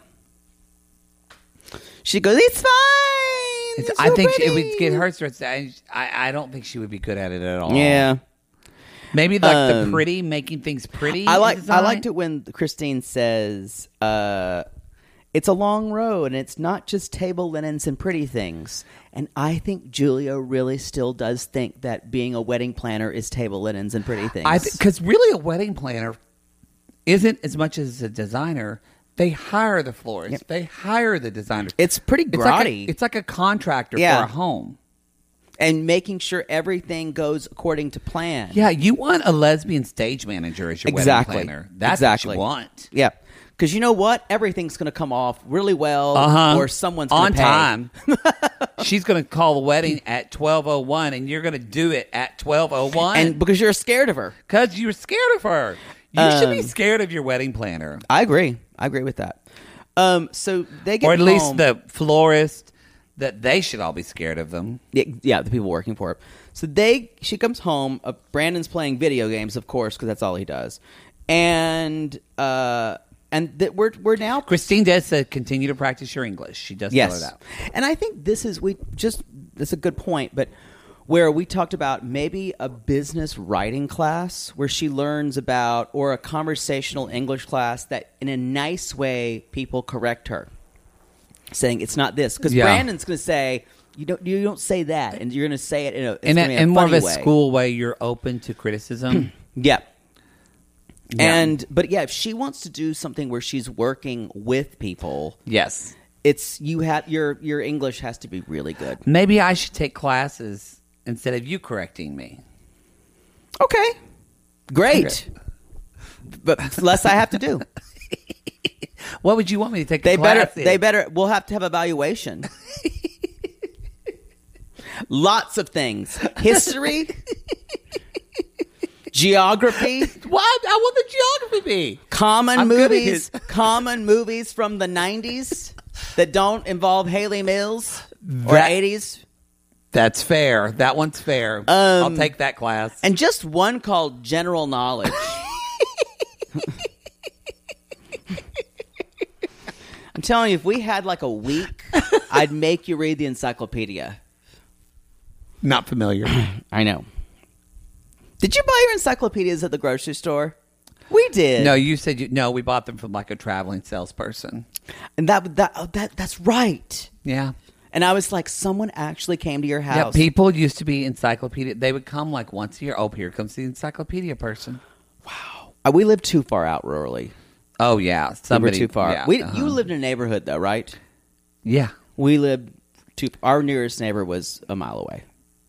She goes, it's fine. It's, It's I so think she, it pretty." would get her stressed. I, I I don't think she would be good at it at all. Yeah. Maybe like the Um, pretty, making things pretty. I like. design. I liked it when Christine says, uh, "It's a long road, and it's not just table linens and pretty things." And I think Julia really still does think that being a wedding planner is table linens and pretty things. I because really a wedding planner isn't as much as a designer. They hire the florists. Yep. They hire the designers. It's pretty It's like, a, grotty. it's like a contractor Yeah. for a home. and making sure everything goes according to plan. Yeah, you want a lesbian stage manager as your Exactly. wedding planner. That's Exactly. what you want. Yeah. Because you know what? Everything's going to come off really well, Uh-huh. or someone's on going to pay. time. She's going to call the wedding at twelve oh one, and you're going to do it at twelve oh one. And because you're scared of her. Because you're scared of her. You should be Um, scared of your wedding planner. I agree. I agree with that. Um, so they get Or at least home- the florist, that they should all be scared of them. Yeah, yeah, the people working for her. So they, she comes home. Uh, Brandon's playing video games, of course, because that's all he does. And uh, and that we're we're now. Christine does say continue to practice your English. She does Yes, tell her that. and I think this is we just that's a good point, but where we talked about maybe a business writing class where she learns about, or a conversational English class that in a nice way people correct her, saying it's not this, because Yeah. Brandon's going to say you don't you don't say that, and you're going to say it in a it's In, a, gonna be in a in more of funny a way. school way, you're open to criticism. Yeah. Yeah. And but yeah, if she wants to do something where she's working with people, Yes. it's you have your your English has to be really good. Maybe I should take classes instead of you correcting me. Okay. Great. But less I have to do. What would you want me to take? They a class better in? they better we'll have to have evaluation. Lots of things. History, geography, What? I want the geography be. common I'm good at movies, his- common movies from the nineties that don't involve Haley Mills or That- eighties. That's fair. That one's fair. Um, I'll take that class. And just one called General Knowledge. I'm telling you, if we had like a week, I'd make you read the encyclopedia. Not familiar. I know. Did you buy your encyclopedias at the grocery store? We did. No, you said you. No, we bought them from like a traveling salesperson. And that that oh, that that's right. Yeah. And I was like, someone actually came to your Yeah, house. people used to be encyclopedia. They would come like once a year. Oh, here comes the encyclopedia person. Uh, we lived too far out rurally. Oh yeah, We somebody were too far. Yeah, we uh-huh. you lived in a neighborhood though, right? Yeah. We lived too. Our nearest neighbor was a mile away.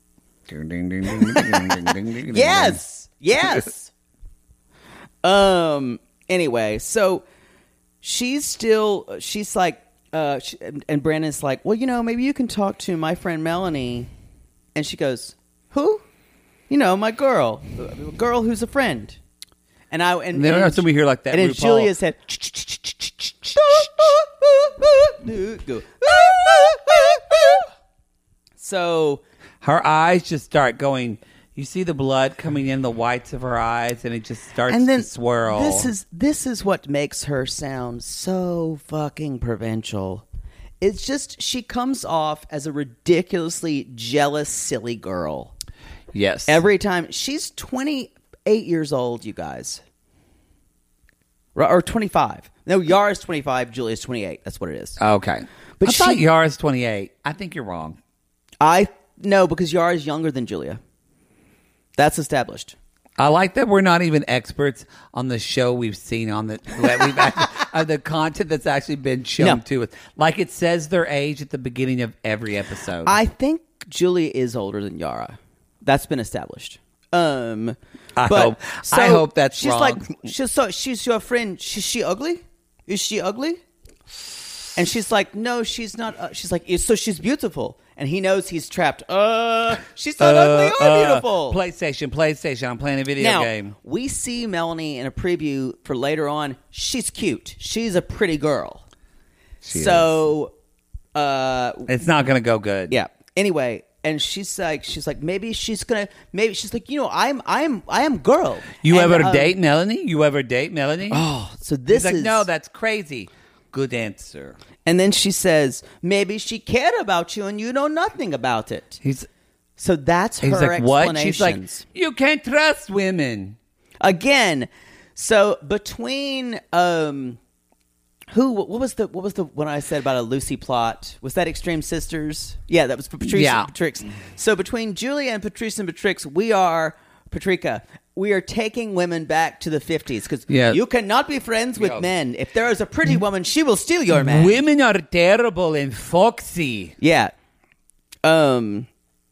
Yes, yes. um. Anyway, so she's still. She's like. Uh. She, and and Brandon's like, well, you know, maybe you can talk to my friend Melanie. And she goes, who? You know, my girl, a girl who's a friend. And I and, And then and somebody hear like that. And then RuPaul. Julia said, go. So Her eyes just start going. You see the blood coming in the whites of her eyes, and it just starts and then to swirl. This is this is what makes her sound so fucking provincial. It's just she comes off as a ridiculously jealous, silly girl. yes. Every time she's twenty-eight years old, you guys, Or- or twenty-five. No, Yara's twenty-five. Julia's twenty-eight. That's what it is. okay. But I thought she- Yara's twenty-eight. I think you're wrong. I no, because Yara's younger than Julia. That's established. I like that we're not even experts on the show we've seen on the that we've actually, uh, the content that's actually been shown No. to us. Like it says their age at the beginning of every episode. I think Julia is older than Yara. That's been established. Um, I but- hope- so I hope that's she's wrong. like she's so she's your friend. She's she ugly? Is she ugly? And she's like, no, she's not. Uh, she's like, so she's beautiful, and he knows he's trapped. Uh, she's not ugly or Uh, beautiful. PlayStation, PlayStation. I'm playing a video now game. we see Melanie in a preview for later on. She's cute. She's a pretty girl. She so, uh, It's not going to go good. yeah. Anyway, and she's like, she's like, maybe she's gonna, maybe she's like, you know, I'm, I'm, I am girl. You And, ever um, date Melanie? You ever date Melanie? Oh, so this He's like, is no, that's crazy. Good answer. And then she says, maybe she cared about you and you know nothing about it. He's So that's her he's like, what? She's like, explanations. you can't trust women. Again, so between um, who? What was the what was the one I said about a Lucy plot? Was that Extreme Sisters? Yeah, that was for Patrice Yeah. and Patrix. So between Julia and Patrice and Patrix, we are Patrica. We are taking women back to the fifties because Yeah. you cannot be friends with Yeah. men. If there is a pretty woman, she will steal your man. Women are terrible and foxy. Yeah. Um.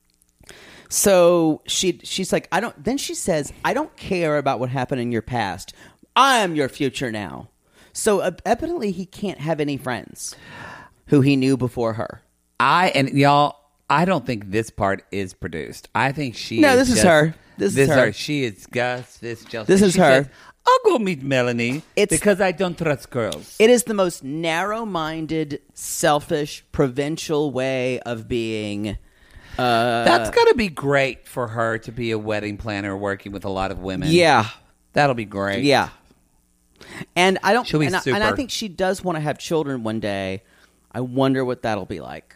So she she's like, I don't. Then she says, I don't care about what happened in your past. I am your future now. So uh, evidently, he can't have any friends who he knew before her. I and y'all, I don't think this part is produced. I think she. No, is this is just- her. This is her. She is Gus. This just. This is she her. says, I'll go meet Melanie It's- because I don't trust girls. It is the most narrow-minded, selfish, provincial way of being. Uh, That's gonna be great for her to be a wedding planner working with a lot of women. yeah, That'll be great. yeah. And I don't. She'll be and, I, and I super. think she does want to have children one day. I wonder what that'll be like.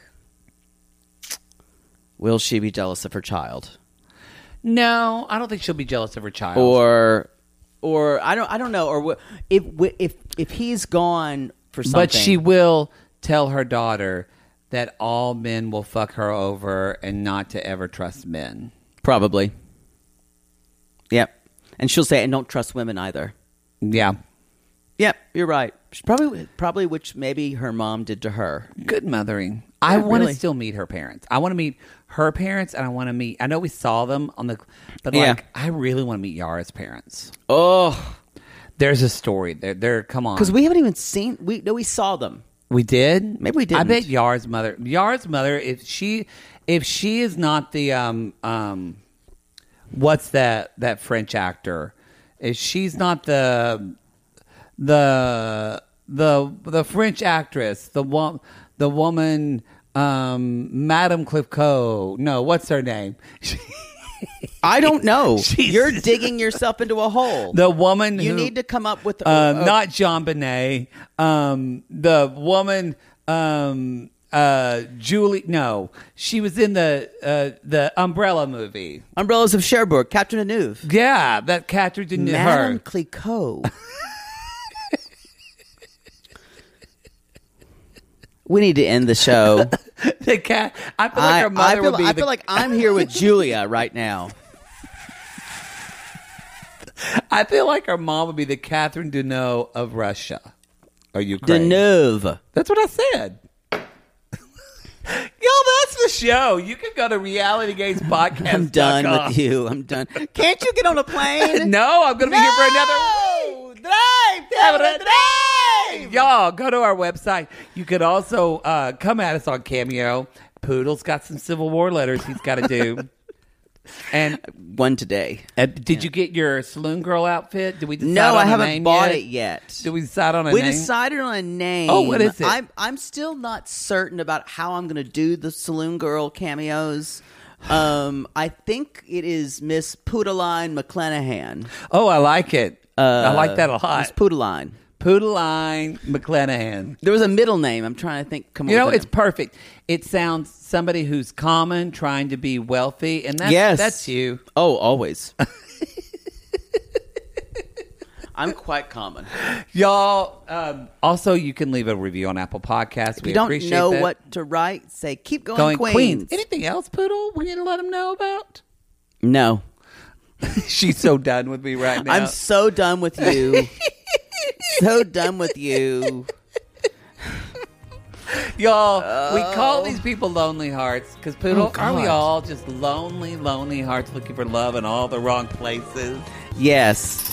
Will she be jealous of her child? No, I don't think she'll be jealous of her child. Or, or I don't, I don't know. Or wh- if if if he's gone for something, But she will tell her daughter that all men will fuck her over and not to ever trust men. probably. Yep, and she'll say, "And don't trust women either." Yeah. Yep, you're right. She's probably probably which maybe her mom did to her. Good mothering. I Yeah, want to really. still meet her parents. I want to meet her parents, and I want to meet. I know we saw them on the, but Yeah. like, I really want to meet Yara's parents. Oh, There's a story. There, there. Come on, because we haven't even seen. We no, we saw them. we did. Maybe we I didn't. bet Yara's mother. Yara's mother. If she, if she is not the um um, what's that that French actor? If she's not the the the the French actress, the one, the woman, um, Madame Clifco. No, what's her name? I don't know. She's- You're digging yourself into a hole. The woman you who, need to come up with a, um, a- not Jean Bonnet. Um, the woman, um, uh, Julie. No, she was in the uh, the Umbrella movie. Umbrellas of Cherbourg, Captain Deneuve, Yeah, that Catherine Deneuve. Madame Her. Clicquot. We need to end the show. The cat. I feel like I, her I mother feel, would be. I the, feel like I'm here with Julia right now. I feel like her mom would be the Catherine Deneuve of Russia or Ukraine. Deneuve. That's what I said. Yo, that's the show. You can go to reality games podcast. I'm done with you. I'm done. Can't you get on a plane? No, I'm going to be here for another week. Drive, Deborah, drive. Y'all, go to our website. You could also uh, come at us on Cameo. Poodle's got some Civil War letters he's got to do. And One today. uh, did you get your saloon girl outfit? Did we decide No, on I a haven't name bought yet? it yet. Did we decide on a We name? decided on a name. Oh, what is it? I'm, I'm still not certain about how I'm going to do the Saloon Girl cameos. Um, I think it is Miss Poodleline McClanahan. Oh, I like it. Uh, I like that a lot. Miss Poodleline. Poodleline McClanahan. There was a middle name. I'm trying to think. Come You on, know, with it's it. perfect. It sounds somebody who's common, trying to be wealthy, and that's Yes. that's you. Oh, always. I'm quite common. Y'all, um, also, you can leave a review on Apple Podcasts. If We you don't appreciate know that. what to write, say keep going, Going Queens. Queens. Anything else, Poodle, we need to let them know about? No, She's so done with me right now. I'm so done with you. So done with you. Y'all, we call these people lonely hearts because, Poodle, Oh, aren't we God. all just lonely, lonely hearts looking for love in all the wrong places? Yes.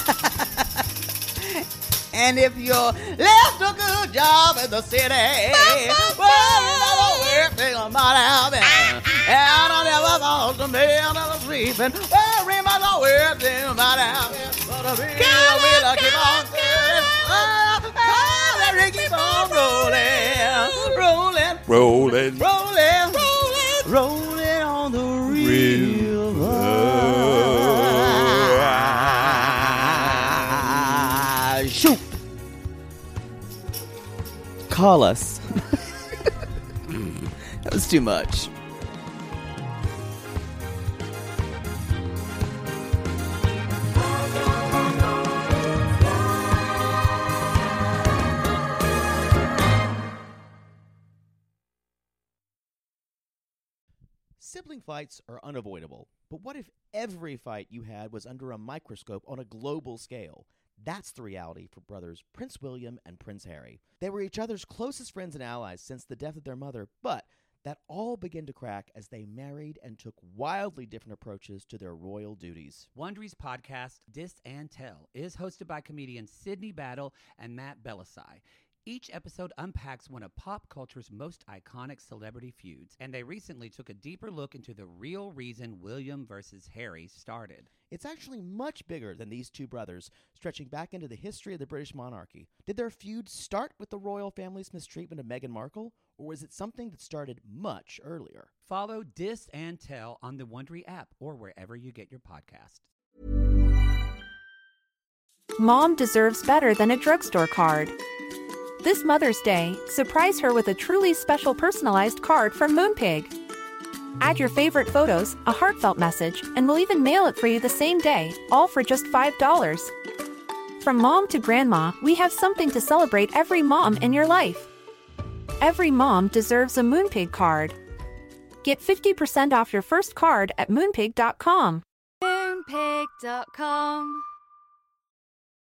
And if you left a good job in the city, well, another thing about out there. And I never thought the man I was sleeping. Well, remember weird thing about out there. But I really will keep on going. Oh, oh, let it keep on rolling, rolling, Rolling. rolling, rolling, rolling. real love. Shoot. Call us. That was too much. Sibling fights are unavoidable, but what if every fight you had was under a microscope on a global scale? That's the reality for brothers Prince William and Prince Harry. They were each other's closest friends and allies since the death of their mother, but that all began to crack as they married and took wildly different approaches to their royal duties. Wondery's podcast, Dis and Tell, is hosted by comedians Sydney Battle and Matt Belisai. Each episode unpacks one of pop culture's most iconic celebrity feuds, and they recently took a deeper look into the real reason William versus Harry started. It's actually much bigger than these two brothers, stretching back into the history of the British monarchy. Did their feud start with the royal family's mistreatment of Meghan Markle, or was it something that started much earlier? Follow Dis and Tell on the Wondery app or wherever you get your podcasts. Mom deserves better than a drugstore card. This Mother's Day, surprise her with a truly special personalized card from Moonpig. Add your favorite photos, a heartfelt message, and we'll even mail it for you the same day, all for just five dollars. From mom to grandma, we have something to celebrate every mom in your life. Every mom deserves a Moonpig card. Get fifty percent off your first card at moonpig dot com. Moonpig dot com